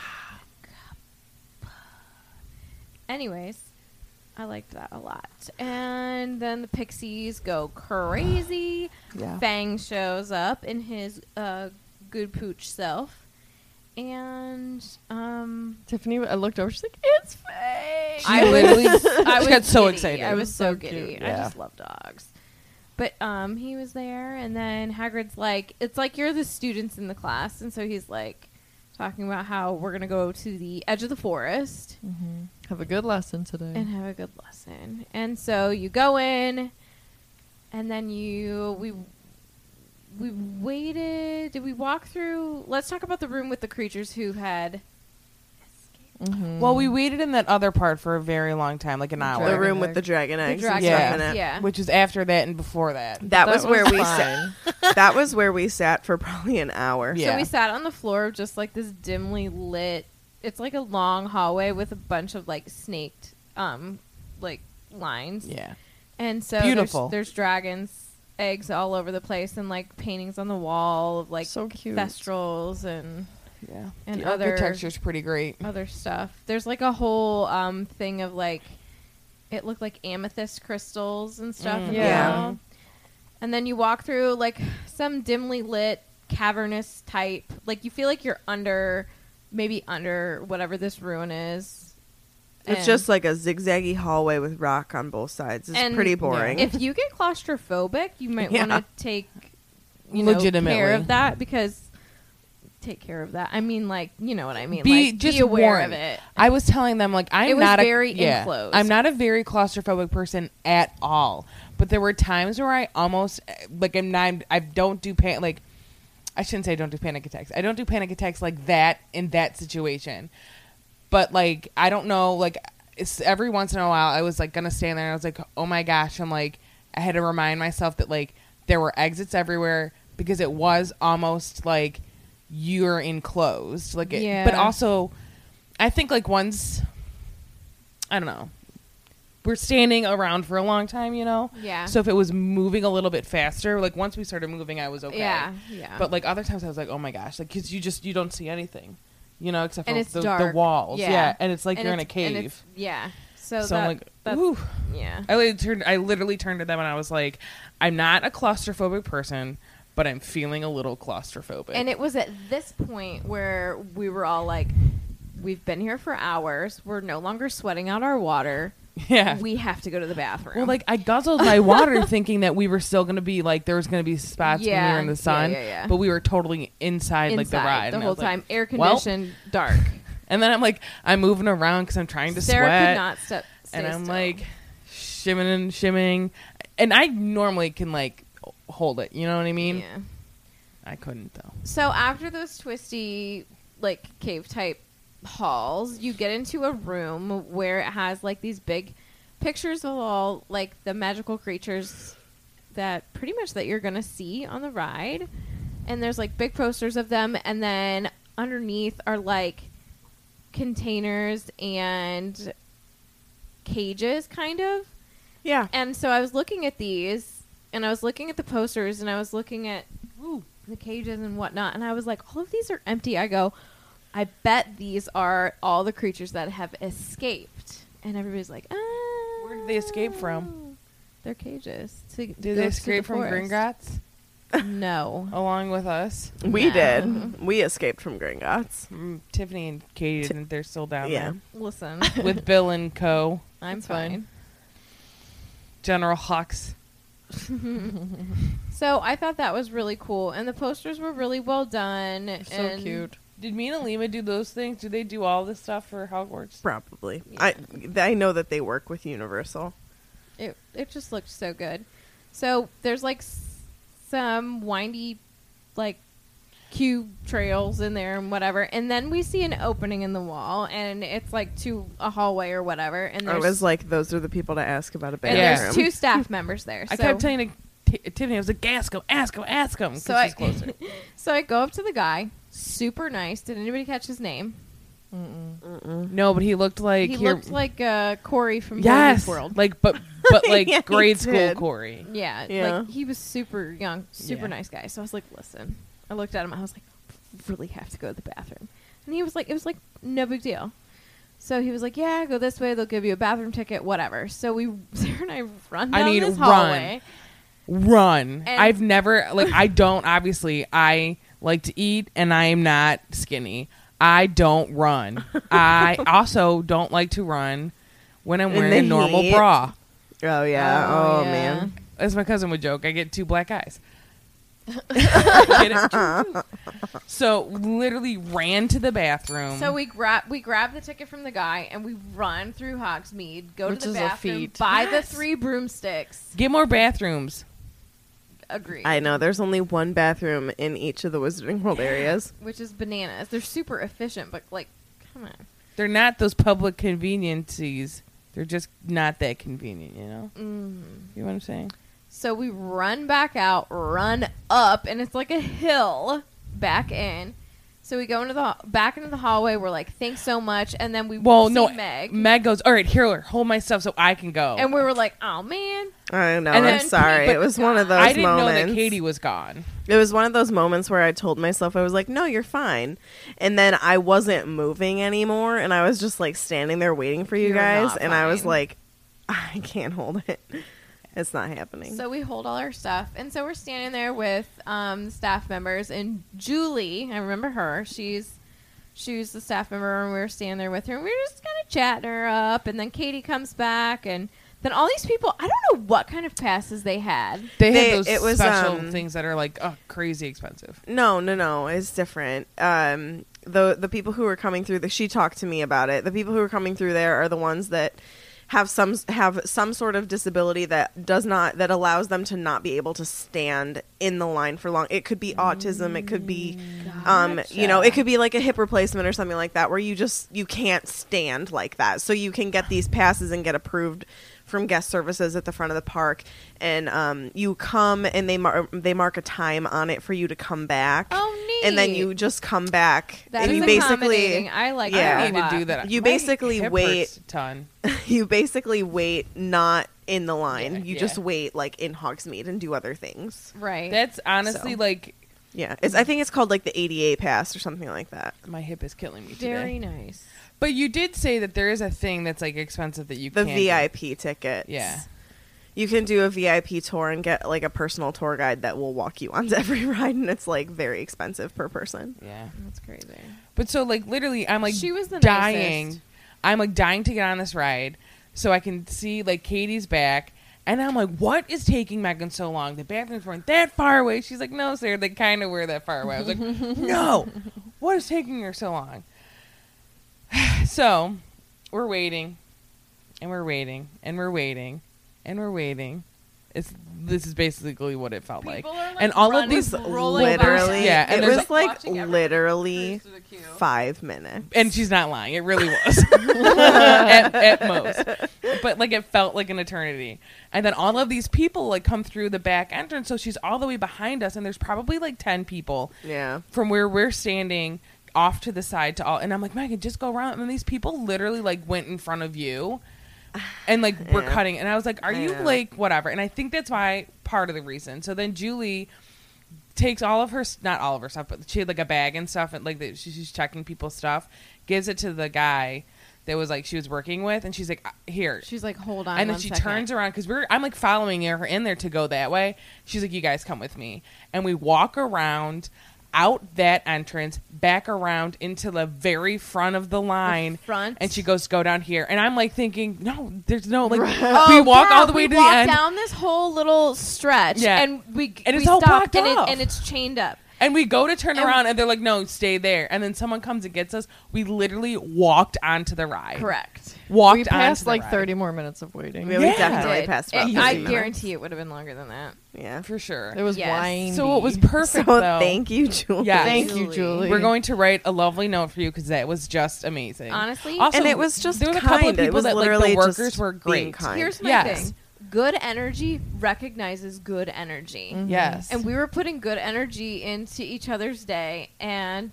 anyways, I liked that a lot. And then the Pixies go crazy.
Yeah.
Fang shows up in his good pooch self. And
Tiffany, I looked over. She's like, "It's Fang."
I was
got so
giddy.
excited.
I was so
So
giddy.
cute.
I
Yeah.
just love dogs. But he was there, and then Hagrid's like, it's like you're the students in the class, and so he's like talking about how we're gonna go to the edge of the forest
Have a good lesson today.
and have a good lesson. And so you go in, and then we waited. Did we walk through? Let's talk about the room with the creatures who had.
Well, we waited in that other part for a very long time, like an hour.
The room
egg.
with the dragon eggs. and
dragon
stuff
eggs,
in it.
yeah.
Which was after that and before that.
That was where we
fine.
sat. That was where we sat for probably an hour.
Yeah.
So we sat on the floor of just like this dimly lit. It's like a long hallway with a bunch of like snaked, like lines.
Yeah.
And so
Beautiful.
There's dragons, eggs all over the place, and like paintings on the wall of like
So cute.
thestrals and
Yeah.
And
the
other-
architecture's pretty great.
other stuff. There's like a whole thing of like it looked like amethyst crystals and stuff. in the
Yeah.
wall. And then you walk through like some dimly lit cavernous type. Like you feel like you're under whatever this ruin is.
It's
And-
just like a zigzaggy hallway with rock on both sides. It's
And
pretty boring.
If you get claustrophobic, you might
Yeah.
want to take
Legitimately.
care of that because take care of that. I mean, like you know what I mean.
Be
like,
just
be aware
warned.
of it.
I was telling them like I'm
It was
not
very
a
enclosed.
I'm not a very claustrophobic person at all. But there were times where I almost like I don't do like I shouldn't say I don't do panic attacks. I don't do panic attacks like that in that situation. But like I don't know, like it's every once in a while I was like gonna stand there and I was like, oh my gosh, I'm like I had to remind myself that like there were exits everywhere. because it was almost like you're enclosed. Like,
Yeah.
but also, I think like once, I don't know, we're standing around for a long time, you know?
Yeah.
So if it was moving a little bit faster, like once we started moving, I was okay.
Yeah.
But like other times I was like, oh my gosh, like, because you don't see anything, you know, except
And
for
it's
the
dark.
walls.
Yeah.
And it's like
And
you're in a
it's- and
cave.
it's- yeah. So
So I'm like,
that's,
ooh.
yeah.
I literally turned to them and I was like, I'm not a claustrophobic person, but I'm feeling a little claustrophobic.
And it was at this point where we were all like, we've been here for hours. We're no longer sweating out our water.
yeah.
We have to go to the bathroom.
Well, like I guzzled my water thinking that we were still going to be like, there was going to be spots when we
Yeah.
were in the sun,
Yeah.
but we were totally inside like the ride.
the
And I
whole
was like,
time. Air
well.
conditioned, dark.
And then I'm like, I'm moving around because I'm trying to
Sarah
sweat.
could not stay
and I'm
still.
like shimming. And I normally can like hold it. You know what I mean?
Yeah.
I couldn't though.
So after those twisty, like, cave type halls, you get into a room where it has like these big pictures of all like the magical creatures that pretty much that you're gonna see on the ride, and there's like big posters of them, and then underneath are like containers and cages, kind of.
Yeah.
And so I was looking at these, and I was looking at the posters, and I was looking at the cages and whatnot, and I was like, all of these are empty. I go, I bet these are all the creatures that have escaped. And everybody's like,
Where did they escape from?
Their cages.
Did they escape from Gringotts
No.
along with us?
We
No.
did. We escaped from Gringotts.
Tiffany and Katie, and they're still down
Yeah.
Listen,
there with Bill and Co.
I'm
It's fine.
fine.
General Hux.
So I thought that was really cool, and the posters were really well done.
So
and
cute.
Did me and Alima do those things? Do they do all this stuff for Hogwarts?
Probably.
Yeah.
I know that they work with Universal.
It just looked so good. So there's like some windy, like, cube trails in there and whatever, and then we see an opening in the wall, and it's like to a hallway or whatever. And
I
there's
was like, those are the people to ask about a
and
bathroom.
Yeah.
there's two staff members there.
I
So-
kept telling Tiffany, I was like, ask him, because
So
she's closer.
So I go up to the guy, super nice. Did anybody catch his name?
No, but he looked like
He looked like Corey from Boy
yes,
Meets World.
like but like
Yeah, he
grade school
did.
Corey.
Yeah,
Yeah.
like he was super young, super
Yeah.
nice guy. So I was like, listen. I looked at him. I was like, really have to go to the bathroom. And he was like, it was like no big deal. So he was like, yeah, go this way. They'll give you a bathroom ticket, whatever. So Sarah and I run down
need
this
run.
hallway.
Run.
And-
I've never I don't obviously I like to eat and I am not skinny. I don't run. I also don't like to run when I'm
In
wearing
the
a normal
heat.
bra.
Oh, yeah.
Oh,
Oh,
yeah.
man.
As my cousin would joke, I get 2 black eyes. Get it? So literally ran to the bathroom.
So we grab the ticket from the guy, and we run through Hogsmeade, go
Which
to the
is a
bathroom,
feat.
buy the
Yes.
3 broomsticks.
get more bathrooms.
Agreed.
I know. There's only one bathroom in each of the Wizarding World areas.
Which is bananas. They're super efficient, but like, come on.
They're not those public conveniences. They're just not that convenient, you know? You know what I'm saying?
So we run back out, run up, and it's like a hill back in. So we go into back into the hallway. We're like, thanks so much. And then we
Well,
see
no.
Meg.
Meg goes, all right, here, hold my stuff so I can go.
And we were like, oh, man.
I know.
And
I'm
then-
sorry.
but
It was one of those
I didn't
moments.
know that Katie was gone.
It was one of those moments where I told myself, I was like, no, you're fine. And then I wasn't moving anymore. And I was just like standing there waiting for you
You're
guys.
not
And I was
fine.
like, I can't hold it. It's not happening.
So we hold all our stuff. And so we're standing there with the staff members. And Julie, I remember her. She was the staff member, and we were standing there with her. And we were just kind of chatting her up. And then Katie comes back. And then all these people, I don't know what kind of passes they had.
They
They-
had those
it was,
special things that are like crazy expensive.
No, it's different. The people who were coming through, she talked to me about it. The people who are coming through there are the ones that have some sort of disability that allows them to not be able to stand in the line for long. It could be autism, it could be it could be like a hip replacement or something like that, where you can't stand like that. So you can get these passes and get approved from guest services at the front of the park, and you come and they mark a time on it for you to come back.
Oh, neat.
And then you just come back.
That
and
is
you
accommodating. I like
Yeah.
that
I
a
need to
lot.
do that.
You
My
basically
hip
wait-
hurts a ton.
You basically wait not in the line.
Yeah,
you
yeah.
just wait like in Hogsmeade and do other things.
Right.
That's honestly
So.
like
Yeah, I think it's called like the ADA pass or something like that.
my hip is killing me today.
very nice.
But you did say that there is a thing that's like expensive that you
The
can't do.
VIP tickets.
Yeah.
You can do a VIP tour and get like a personal tour guide that will walk you onto every ride, and it's like very expensive per person.
Yeah.
That's crazy.
But so like literally I'm like
She was the
dying.
nicest.
I'm like dying to get on this ride so I can see like Katie's back. And I'm like, what is taking Megan so long? The bathrooms weren't that far away. She's like, no, Sarah, they kind of were that far away. I was like, no, what is taking her so long? So we're waiting, and we're waiting, and we're waiting, and we're waiting. This is basically what it felt like.
People are, like,
and all of
running,
these,
rolling
Literally,
Yeah, and
it
there's,
was like
watching everyone
literally
cruise through the queue.
5 minutes.
and she's not lying. It really was at most, but like it felt like an eternity. And then all of these people like come through the back entrance, so she's all the way behind us, and there's probably like 10 people
Yeah.
from where we're standing off to the side to all. And I'm like, Megan, just go around. And these people literally like went in front of you. And like we're
Yeah.
cutting, and I was like, "Are
I
you
know.
like whatever?" And I think that's why part of the reason. So then Julie takes all of her, not all of her stuff, but she had like a bag and stuff, and like she's checking people's stuff, gives it to the guy that was like she was working with, and she's like, "Here."
She's like, hold on.
And then
one
she
second.
turns around because I'm like following her in there to go that way. She's like, "You guys come with me," and we walk around. Out that entrance, back around into the very front of the line,
front.
and she goes, "Go down here." And I'm like thinking, "No, there's no like."
Oh,
we walk
yeah,
all the way
we
to the
walk
end,
down this whole little stretch,
Yeah.
and we
And it's
we
all
stop,
blocked
and,
off.
and it's chained up.
and we go to turn
And-
around, and they're like, "No, stay there." And then someone comes and gets us. We literally walked onto the ride.
Correct.
Walked
We passed
onto the
like
ride.
30 more minutes of waiting.
We
Yeah.
definitely
Did.
passed about
And
30
I
minutes.
guarantee it would have been longer than that.
Yeah.
for sure.
It was
Yes.
windy.
So it was perfect.
So
though.
thank you, Julie.
Yes.
Thank you, Julie.
We're going to write a lovely note for you because that was just amazing.
Honestly,
Also,
And it was just
there was a couple of
kind. It
people
was
that like
literally
the workers
just
were
being
great.
kind.
here's my
Yes.
thing. Good energy recognizes good energy.
Yes,
And we were putting good energy into each other's day, and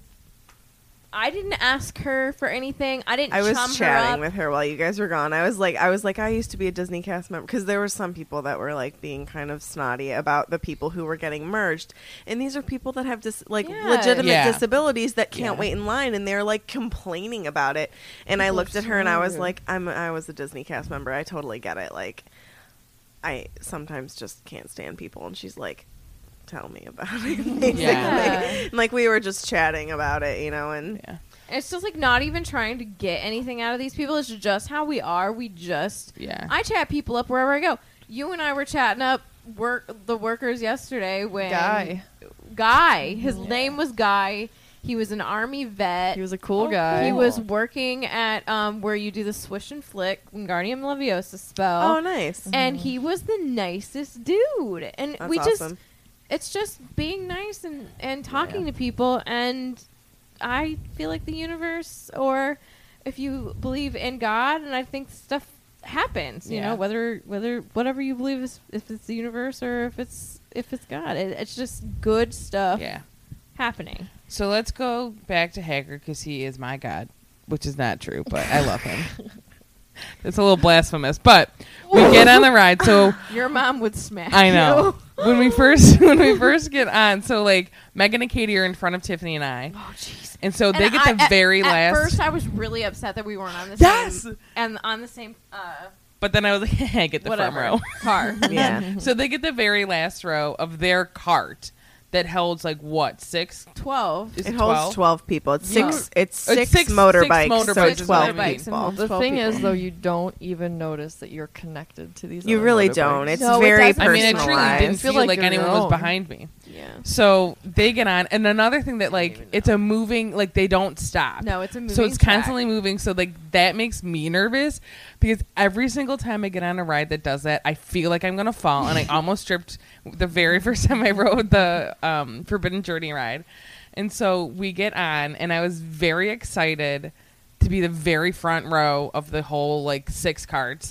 I didn't ask her for anything. I didn't
I was
chum her
chatting
up.
with her while you guys were gone. I was like, I used to be a Disney cast member, because there were some people that were like being kind of snotty about the people who were getting merged, and these are people that have
Yeah.
legitimate
Yeah.
disabilities that can't
Yeah.
wait in line, and they're like complaining about it. And I
People
looked
are
at her and I was
so
like, I was a Disney cast member. I totally get it. Like, I sometimes just can't stand people, and she's like, tell me about it. Basically.
Yeah.
And, like, we were just chatting about it, you know, and
yeah,
It's just like not even trying to get anything out of these people. It's just how we are. We just
yeah.
I chat people up wherever I go. You and I were chatting up the workers yesterday when Guy. His name was Guy. He was an Army vet.
He was a cool guy.
He was working at where you do the swish and flick Wingardium Leviosa spell.
oh, nice.
And he was the nicest dude. And
That's
we
awesome.
just it's just being nice and talking to people, and I feel like the universe, or if you believe in God, and I think stuff happens, you
Yeah.
know, whether whatever you believe is, if it's the universe or if it's God. It's just good stuff
Yeah.
happening.
So let's go back to Hagrid because he is my god, which is not true, but I love him. It's a little blasphemous, but we get on the ride. So
Your mom would smack
I know
you.
when we first get on. So like Megan and Katie are in front of Tiffany and I,
Oh jeez.
and so they
And
get the very
at
last.
first, I was really upset that we weren't on the
Yes!
same and on the same
but then I was like, I get the front
whatever
row.
car.
Yeah.
So they get the very last row of their cart that holds like what 6?
12.
Is
It
it
holds 12 people. It's
Yeah.
six. It's
It's
six
six
motorbikes.
motorbikes,
So
six
12
motorbikes
people.
and
The
12
thing
people.
is, though, you don't even notice that you're connected to these.
You
other
really
motorbikes.
don't. It's
No, it
very
doesn't.
I mean, I
personalized.
truly didn't feel like
you're
anyone
your
was
own.
behind me.
Yeah.
So they get on, and another thing that like it's a moving, like they don't stop.
No, it's a moving
So it's
track.
constantly moving. So like that makes me nervous because every single time I get on a ride that does that, I feel like I'm gonna fall, and I almost tripped the very first time I rode the Forbidden Journey ride. And so we get on, and I was very excited to be the very front row of the whole like 6 carts.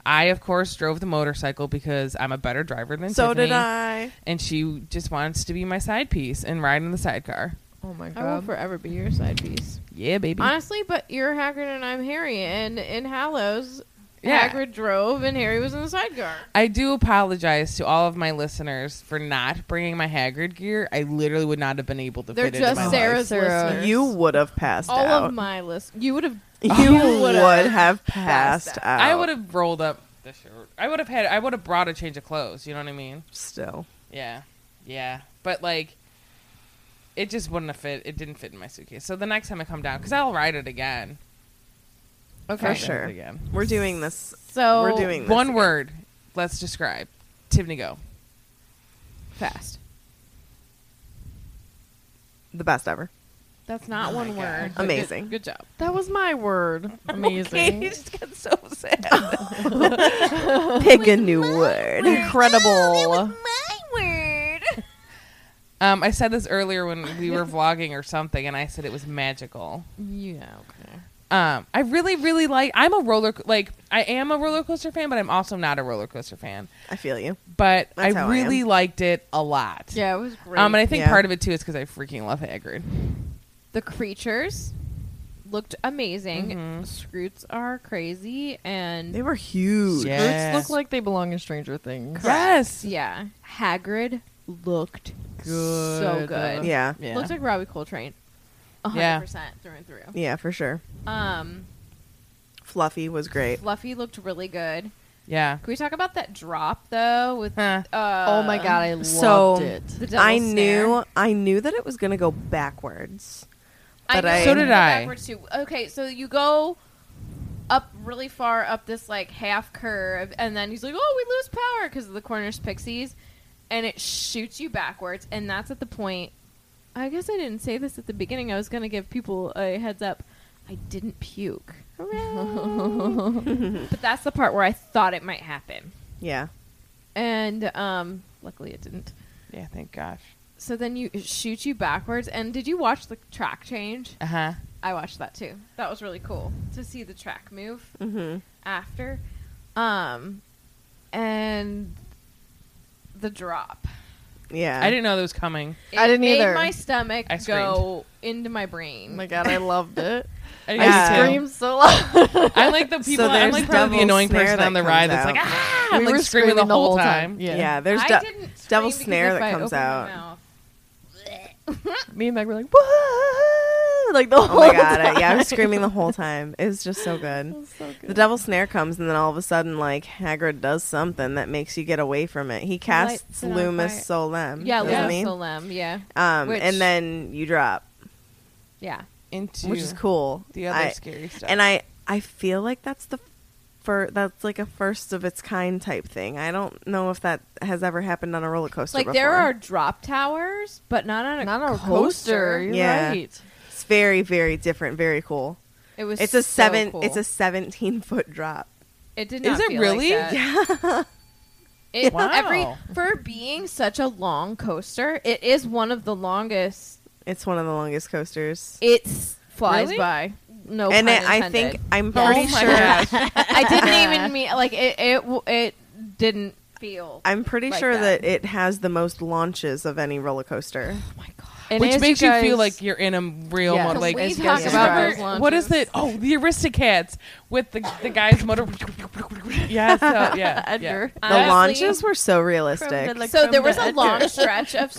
I, of course, drove the motorcycle because I'm a better driver than
So
Tiffany.
did I.
And she just wants to be my side piece and ride in the sidecar.
Oh my
I will
god.
forever be your side piece.
Yeah, baby.
Honestly, but you're Hagrid and I'm Harry. And in Hallows,
Yeah.
Hagrid drove and Harry was in the sidecar.
I do apologize to all of my listeners for not bringing my Hagrid gear. I literally would not have been able to
They're
fit into
just
my life.
Sarah's listeners.
You would have passed
All
out.
of my list. You would have.
You would
would've
have passed out.
I would have rolled up the shirt. I would have brought a change of clothes. You know what I mean?
Still.
Yeah. Yeah. But, like, it just wouldn't have fit. It didn't fit in my suitcase. So the next time I come down, because I'll ride it again.
For
I'll
sure.
ride it again.
We're doing this.
So
We're doing this
One
again.
word. Let's describe. Tiffany, go.
fast.
The best ever.
That's not one word. but
Amazing.
Good job.
That was my word. Amazing.
You just got so sad.
Pick a new word.
Incredible.
I said this earlier when we were vlogging or something, and I said it was magical.
Yeah. Okay.
I really, really like. I am a roller coaster fan, but I'm also not a roller coaster fan.
I feel you.
But
That's
I
how I
really liked it a lot.
Yeah, it was great.
And I think
Yeah.
part of it too is because I freaking love Hagrid.
The creatures looked amazing.
Mhm.
Scroots are crazy, and
They were huge.
Yeah.
Roots look like they belong in Stranger Things.
Yes.
yeah, Hagrid looked so good.
Yeah.
Yeah.
Looks like Robbie Coltrane. 100%
Yeah.
through and through.
Yeah, for sure.
Um,
Fluffy was great.
Fluffy looked really good.
Yeah.
Can we talk about that drop though? With
Huh.
Oh my god, I loved
So-
it.
the devil's
I knew that it was gonna go backwards.
I
But
know
I-
you
So did
go
I.
backwards too. Okay, so you go up really far up this like half curve, and then he's like, "Oh, we lose power because of the Cornish pixies," and it shoots you backwards, and that's at the point. I guess I didn't say this at the beginning. I was gonna give people a heads up. I didn't puke, but that's the part where I thought it might happen,
Yeah.
and luckily it didn't.
Yeah. Thank gosh.
So then it shoots you backwards. And did you watch the track change?
Uh huh.
I watched that too. That was really cool to see the track move
Mm-hmm.
after. And the drop.
Yeah.
I didn't know that was coming.
It
I didn't
made
either.
my stomach
I screamed.
go into my
Oh
brain.
my god, I loved it.
I,
Yeah.
I screamed so loud.
I'm like the people. I'm
there's
like probably the
Devil's
annoying
Snare
person on
that
the ride
comes
that's like,
out.
ah!
We
I'm like
were
screaming the whole time.
Yeah.
There's
I didn't scream
Devil's
because
Snare
if
that
I
comes
opened my
out.
mouth-
Me and Meg were like, "Whoa!" Like the
Oh
whole
my god!
time.
Yeah, I was screaming the whole time. It was just so good.
It was so good.
The Devil's Snare comes, and then all of a sudden, like Hagrid does something that makes you get away from it. He casts
lights it on
Loomis
fire.
Solem.
Yeah,
doesn't
Luna
he?
Solem, yeah.
And
Which-
then you drop,
Yeah.
Into
which is cool.
the other
I-
scary stuff.
And I feel like that's that's like a first of its kind type thing. I don't know if that has ever happened on a roller coaster.
Like
before.
there are drop towers, but not on a
Not on a
coaster.
coaster. You're
Yeah.
right.
It's very, very different. Very cool.
It was
It's a
so cool.
It's a 17-foot drop.
It did
Is
not
it
feel
really?
Like that.
Yeah.
It,
Wow.
for being such a long coaster, it is one of the longest.
It's one of the longest coasters.
It flies
Really?
by. No
And
pun
I
intended.
think I'm
Yes.
pretty
Oh my
sure.
gosh.
I didn't even mean like it didn't feel.
I'm pretty
like
sure
that.
that it has the most launches of any roller coaster.
Oh my god.
And
Which
as
makes you
guys-
feel like you're in a real
Yes.
motor. Like,
Can we
as
talk
guys
about
drive.
those launches?
what is it? Oh, the Aristocats with the guy's motor. Yeah, so, yeah,
Edgar.
The
Honestly,
launches were so realistic.
Creme de la
So there
creme
was
de
a
Edgar.
long stretch of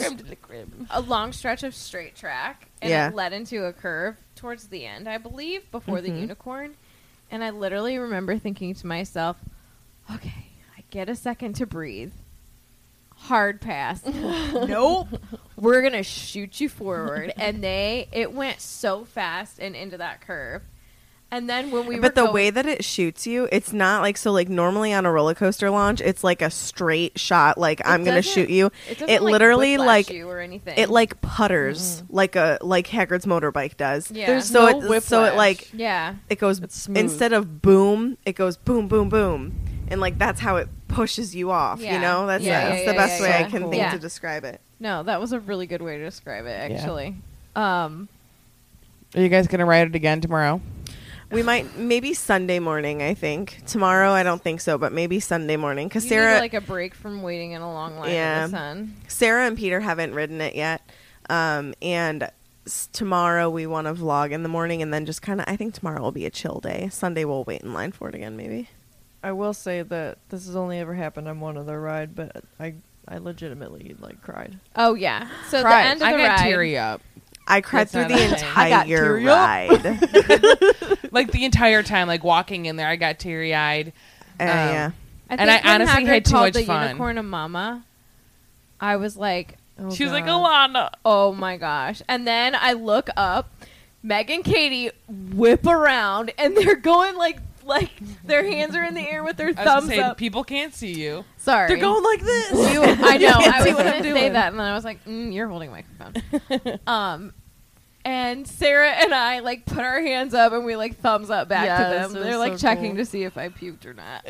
straight track, and
Yeah.
it led into a curve towards the end, I believe, before the
Mhm.
unicorn. And I literally remember thinking to myself, "Okay, I get a second to breathe. Hard pass. Nope. We're gonna shoot you forward." And it went so fast and into that curve. And then when we were
But the
going-
way that it shoots you, it's not like so. Like normally on a roller coaster launch, it's like a straight shot. Like I'm gonna
doesn't-
shoot you.
it, doesn't,
It
like,
literally
whiplash
like
you or anything.
it like putters like Hagrid's motorbike does.
Yeah.
There's
So
no
it so it
whiplash.
like
yeah.
it goes
It's smooth.
instead of boom, it goes boom boom boom, and like that's how it pushes you off.
Yeah.
You know, that's
Yeah,
that's
yeah,
the
yeah,
best
yeah,
way I
yeah.
can
Cool.
think
Yeah.
to describe it.
No, that was a really good way to describe it,
Yeah.
actually.
Are you guys gonna ride it again tomorrow?
We might maybe Sunday morning. I think tomorrow. I don't think so, but maybe Sunday morning because
You
Sarah,
need like a break from waiting in a long line
Yeah.
in the sun.
Sarah and Peter haven't ridden it yet, and tomorrow we want to vlog in the morning, and then just kind of. I think tomorrow will be a chill day. Sunday we'll wait in line for it again, maybe.
I will say that this has only ever happened on one other ride, but I legitimately like cried.
Oh yeah. So
Cried.
the end of
I
the
got
ride.
teary up.
I cried
That's
through
not
the
a thing.
I got
entire
teary up.
ride.
Like the entire time, like walking in there, I got teary eyed.
Yeah.
I
And I
think when
honestly
Hagrid
had too
called
much
the
fun.
unicorn a mama, I was like,
Oh,
She was like,
God.
Alana.
oh my gosh. And then I look up, Meg and Katie whip around, and they're going like their hands are in the air with their
I was gonna
thumbs
say,
up.
people can't see you.
Sorry.
They're going like this.
I know. I
see
was
what I'm
going to say
doing.
that, and then I was like, you're holding my microphone. And Sarah and I like put our hands up and we like thumbs up back to
Yes,
them.
it was
They're like
so
checking
cool.
to see if I puked or not.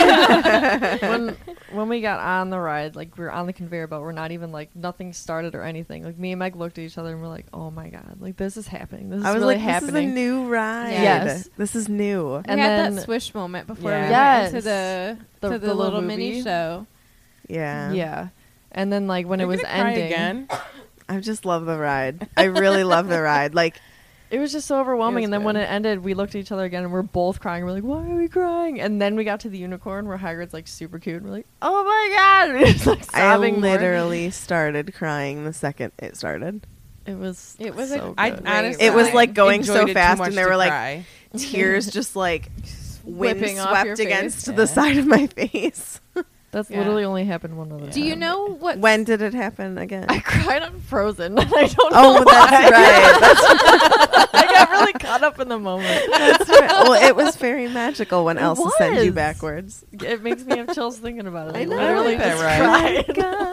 when we got on the ride, like we were on the conveyor belt, we're not even like nothing started or anything. Like me and Meg looked at each other and we're like, "Oh my god, like this is happening. This is
I was
really
like,
happening."
this is a new ride.
Yes.
This is new.
We
And
had
then-
that swish moment before
Yeah.
we
Yes.
went into the
The
little
little
mini
movie.
show.
Yeah.
Yeah. And then like when
You're
it was
gonna cry
ending,
again.
I just love the ride. I really love the ride. Like,
it was just so overwhelming.
It was
And then when
good.
it ended, we looked at each other again and we're both crying. We're like, "Why are we crying?" And then we got to the unicorn where Hagrid's like super cute. And we're like, "Oh my god!" We're just like
I
sobbing more.
literally started crying the second it started.
It was
a
so
I
good.
honestly
It was like going
enjoyed
so
it too
fast,
much
and there
to
were like
cry.
tears just like wind
Whipping off your
swept
face.
against
Yeah.
the side of my face.
That's
Yeah.
literally only happened one other
Do you
time.
know what?
When did it happen again?
I cried on Frozen. I don't know.
Oh, that's right. That's
I got really caught up in the moment.
That's right. Well, it was very magical when
It
Elsa sent you
was.
backwards.
It makes me have chills thinking about it.
I know.
literally
I like that
just
ride.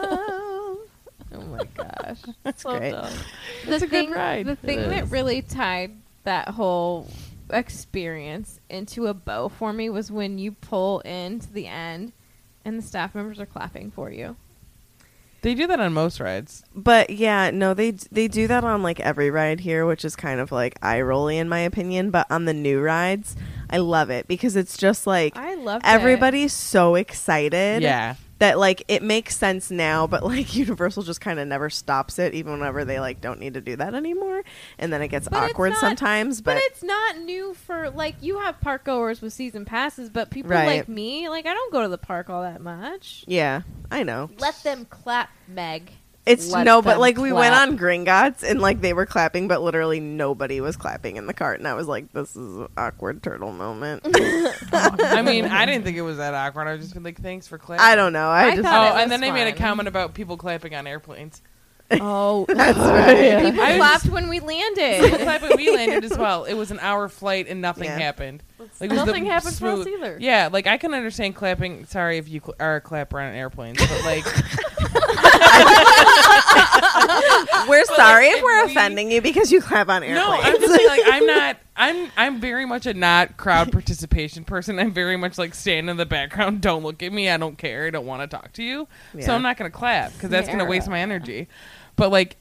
cried.
Oh my gosh.
That's
So
great.
dumb.
The
a good
thing,
ride.
The thing
It
that
is.
really tied that whole experience into a bow for me was when you pull into the end and the staff members are clapping for you.
They do that on most rides.
But yeah, no, they do that on like every ride here, which is kind of like eye rolly in my opinion. But on the new rides, I love it because it's just like
I love
everybody's so excited.
Yeah.
That like it makes sense now, but like Universal just kind of never stops it, even whenever they like don't need to do that anymore, and then it gets
But it's
awkward
not-
sometimes.
But
But
it's not new for like you have park goers with season passes, but people
Right.
like me, like I don't go to the park all that much.
yeah, I know.
Let them clap, Meg.
It's
Let
no, but
them
like we went
clap.
on Gringotts and like they were clapping, but literally nobody was clapping in the cart, and I was like, "This is an awkward turtle moment."
I mean, I didn't think it was that awkward. I was just been like, thanks for clapping.
I don't know. I
I
just
thought
Oh,
it
and
was
then they made a
fun.
comment about people clapping on airplanes.
Oh,
that's right.
people
I was
clapped when we
People
landed.
clapped when we landed as well. It was an hour flight and nothing
Yeah.
happened. Like, it was
Nothing
the
happened for us
smooth-
either.
Yeah, like I can understand clapping. Sorry if you are a clapper on airplanes, but like
We're sorry if we're
we-
offending you because you clap on airplanes.
no, I'm just saying like I'm not. I'm very much a not crowd participation person. I'm very much like stand in the background. Don't look at me. I don't care. I don't want to talk to you. So
Yeah.
I'm not going to clap because that's going to
Yeah.
waste my energy. But like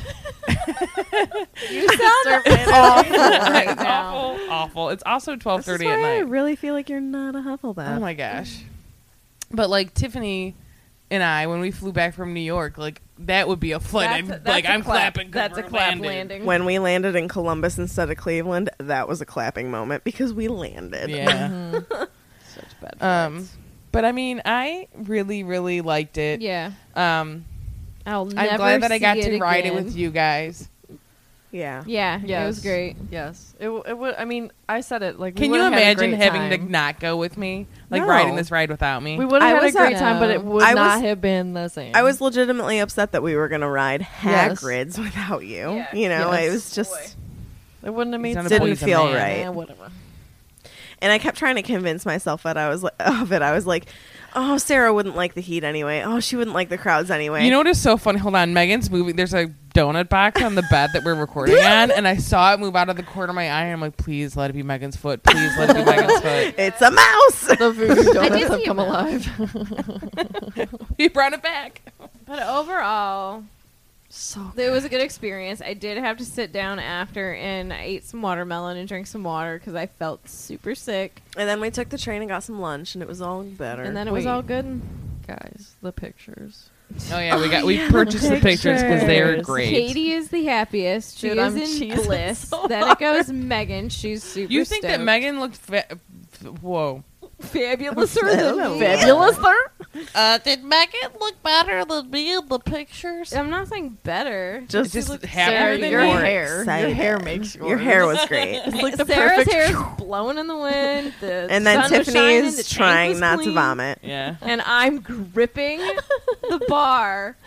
You sound
awful
right
it's
now.
awful. It's also
This is
12:30
why
at
I
night.
really feel like you're not a Hufflepuff.
Oh my gosh. But like Tiffany and I, when we flew back from New York, like that would be a flight. I'm clapping. 'cause
That's a
we're
clap
landing.
landing.
When we landed in Columbus instead of Cleveland, that was a clapping moment because we landed.
Yeah.
Such bad flights.
But I mean, I really, really liked it.
Yeah.
Um,
I'll never
I'm glad that I got
see
to ride it
again.
with you guys.
Yeah.
Yeah, it was
Yes.
great.
Yes. It would. I mean, I said it. Like, we
Can you
would've had a
imagine
great
having to
time.
not go with me? Like
No.
riding this ride without me?
We would
I
have had a
was
great
at-
time, but it
No.
would
I
not
was-
have been the same.
I was legitimately upset that we were going to ride
Yes.
Hagrid's without you.
Yeah.
You know,
Yes.
it was just...
It wouldn't have made
not a
sense.
boy,
Didn't
he's a
feel
man.
right.
Whatever.
And I kept trying to convince myself that I was like, of it. I was like, oh, Sarah wouldn't like the heat anyway. Oh, she wouldn't like the crowds anyway.
You know what is so funny? Hold on. Megan's moving. There's a donut box on the bed that we're recording on, and I saw it move out of the corner of my eye, and I'm like, please let it be Megan's foot. Please let it be Megan's foot.
It's a mouse.
The voodoo donuts
did
have
see
come
them.
alive.
We brought it back.
But overall,
So
It was a good experience. I did have to sit down after and I ate some watermelon and drank some water because I felt super sick.
And then we took the train and got some lunch, and it was all better.
And then it was
Wait.
all good.
guys, the pictures.
Oh yeah, we purchased the pictures because they're
pictures.
great.
Katie is the happiest. She
Dude, I'm
is in
cheesing
bliss.
so
Then it goes Megan. She's super
You think that
stoked.
Megan looked whoa?
fabulouser than me?
Fabulouser?
Did Megan look better than me in the pictures?
I'm not saying better.
just
Just
looks
happier
Sarah,
than
your
me?
hair.
excited.
Your hair makes yours.
Your hair was great.
It's like the
Sarah's
perfect.
hair is blowing in the wind. The
And then
sun was shining, the
Tiffany's
tank
trying
was
not to
clean,
vomit.
Yeah.
and I'm gripping the bar,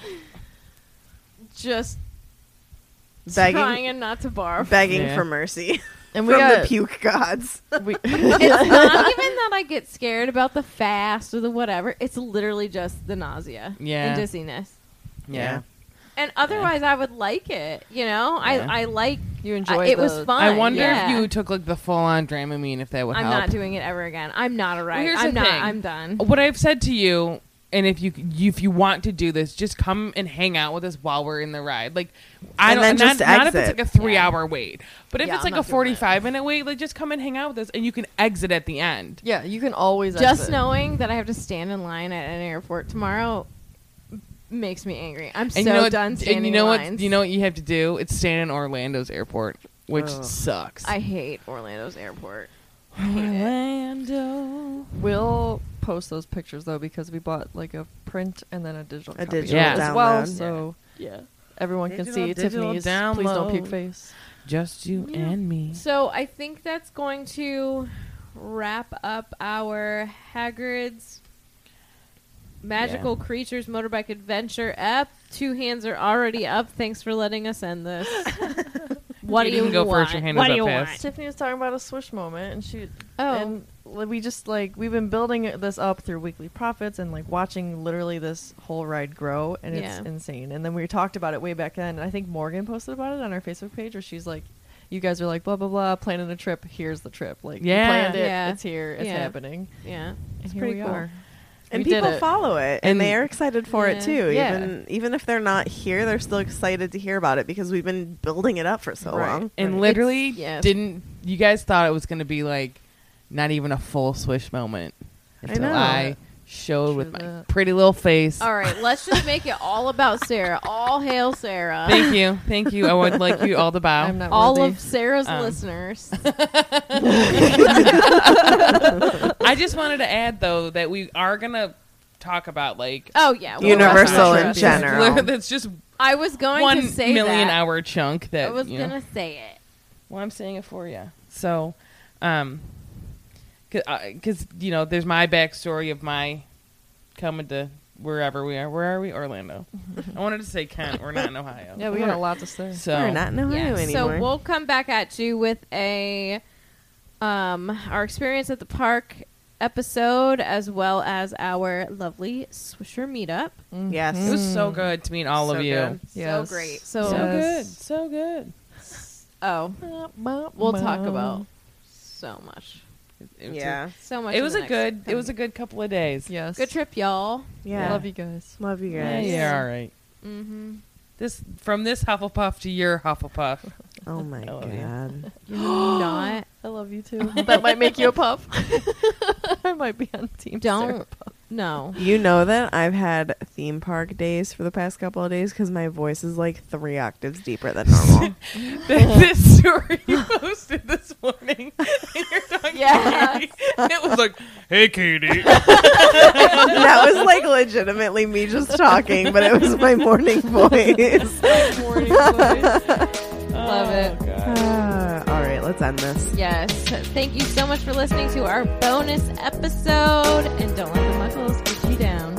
just
Begging,
trying not to barf.
begging
Yeah.
for mercy
And we
from
got
the puke gods.
we,
It's not even that I get scared about the fast or the whatever. It's literally just the nausea
Yeah.
and dizziness.
Yeah.
And otherwise, I would like it. You know,
Yeah.
I like.
you enjoy
it was
the-
fun.
I wonder
yeah.
if you took like the full-on Dramamine, if that would
I'm
help.
not doing it ever again. I'm not a right.
here's
I'm
the
not.
thing.
I'm done.
What I've said to you, and if you want to do this, just come and hang out with us while we're in the ride. Like, I
And
don't
then
not,
just
not if it's
exit.
like a 3-hour wait, but if
Yeah,
it's
I'm
like a
not doing that.
45-minute wait, like just come and hang out with us, and you can exit at the end.
Yeah, you can always
Just
exit.
knowing that I have to stand in line at an airport tomorrow makes me angry. I'm
And
so
you know what,
done standing
and you know
in
what?
lines.
You know what you have to do? It's stand in Orlando's airport, which
Ugh.
sucks.
I hate Orlando's airport.
Orlando.
We'll post those pictures though because we bought like a print and then a digital
A
copy
digital
Yeah.
as well,
download.
so
Yeah.
everyone can
Digital
see Tiffany's. Please
download.
don't puke face.
Just you and me.
So I think that's going to wrap up our Hagrid's Magical Creatures Motorbike Adventure app. 2 hands are already up. Thanks for letting us end this. What do
You
you
can go
want?
first, your hand
what
is
do
up
you
fast.
want?
Tiffany was talking about a Swish moment, and
Oh.
we just like we've been building this up through weekly profits and like watching literally this whole ride grow, and it's
Yeah.
insane. And then we talked about it way back then, and I think Morgan posted about it on our Facebook page, where she's like, "You guys are like blah blah blah, planning a trip. Here's the trip. Like,
Yeah.
you planned it.
Yeah.
It's here. It's
Yeah.
happening.
Yeah.
And
pretty
here we
cool.
are.
And
We did
people
it.
follow it,
And-
and they are excited for it
Yeah.
too.
Yeah.
Even if they're not here, they're still excited to hear about it because we've been building it up for so
Right.
long.
And
Right.
literally
Yes.
didn't you guys thought it was going to be like not even a full Swish moment until
know.
I showed with
True
my
that.
pretty little face.
All right, let's just make it all about Sarah. All hail Sarah.
Thank you. I would like you all to bow.
I'm not
all
worthy.
of Sarah's
Um,
listeners.
I just wanted to add though that we are gonna talk about like
Oh yeah,
Universal in
rest-
general.
That's just
I was going
1
to say
million
that.
hour chunk that
I was
you know.
gonna say it.
Well, I'm saying it for you. So, because you know, there's my backstory of my coming to wherever we are. Where are we? Orlando. I wanted to say Kent. We're not in Ohio.
Yeah, we got a lot to say.
So
We're not in Ohio
Yeah.
anymore.
So we'll come back at you with a our experience at the park episode as well as our lovely Swisher meetup.
Yes.
it was so good to meet all
So
of you.
good.
Yes.
So great. So,
So
Yes.
good. So good.
we'll talk about so much.
It was
Yeah.
So much.
It
in
was
the
a
next
good. It
couple-
was a good couple of days.
Yes.
good trip, y'all.
Yeah.
Love you guys.
Love you
Yeah,
guys.
you're all right.
Mm-hmm.
This from this Hufflepuff to your Hufflepuff.
Oh my
I love you.
god.
You're not.
I love you too. That might make you a puff. I might be on team. Sarah.
Don't. No.
You know that I've had theme park days for the past couple of days because my voice is like 3 octaves deeper than normal.
This story you posted this morning, and you're talking
Yes.
to Katie, and it was like, "Hey, Katie."
That was like legitimately me just talking, but it was my morning voice.
Morning voice. Love it.
All right, let's end this.
Yes. Thank you so much for listening to our bonus episode. And don't let the muggles get you down.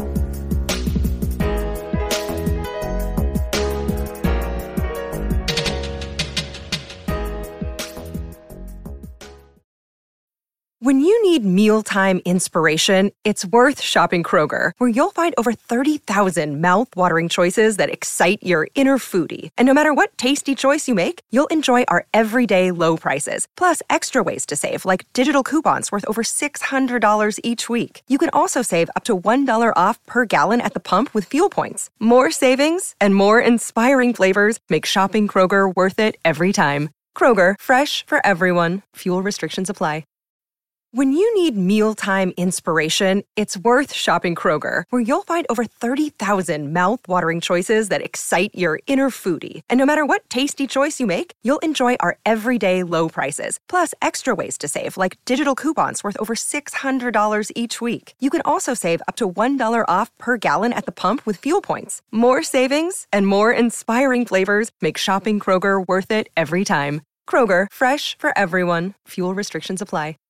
When you need mealtime inspiration, it's worth shopping Kroger, where you'll find over 30,000 mouth-watering choices that excite your inner foodie. And no matter what tasty choice you make, you'll enjoy our everyday low prices, plus extra ways to save, like digital coupons worth over $600 each week. You can also save up to $1 off per gallon at the pump with fuel points. More savings and more inspiring flavors make shopping Kroger worth it every time. Kroger, fresh for everyone. Fuel restrictions apply. When you need mealtime inspiration, it's worth shopping Kroger, where you'll find over 30,000 mouth-watering choices that excite your inner foodie. And no matter what tasty choice you make, you'll enjoy our everyday low prices, plus extra ways to save, like digital coupons worth over $600 each week. You can also save up to $1 off per gallon at the pump with fuel points. More savings and more inspiring flavors make shopping Kroger worth it every time. Kroger, fresh for everyone. Fuel restrictions apply.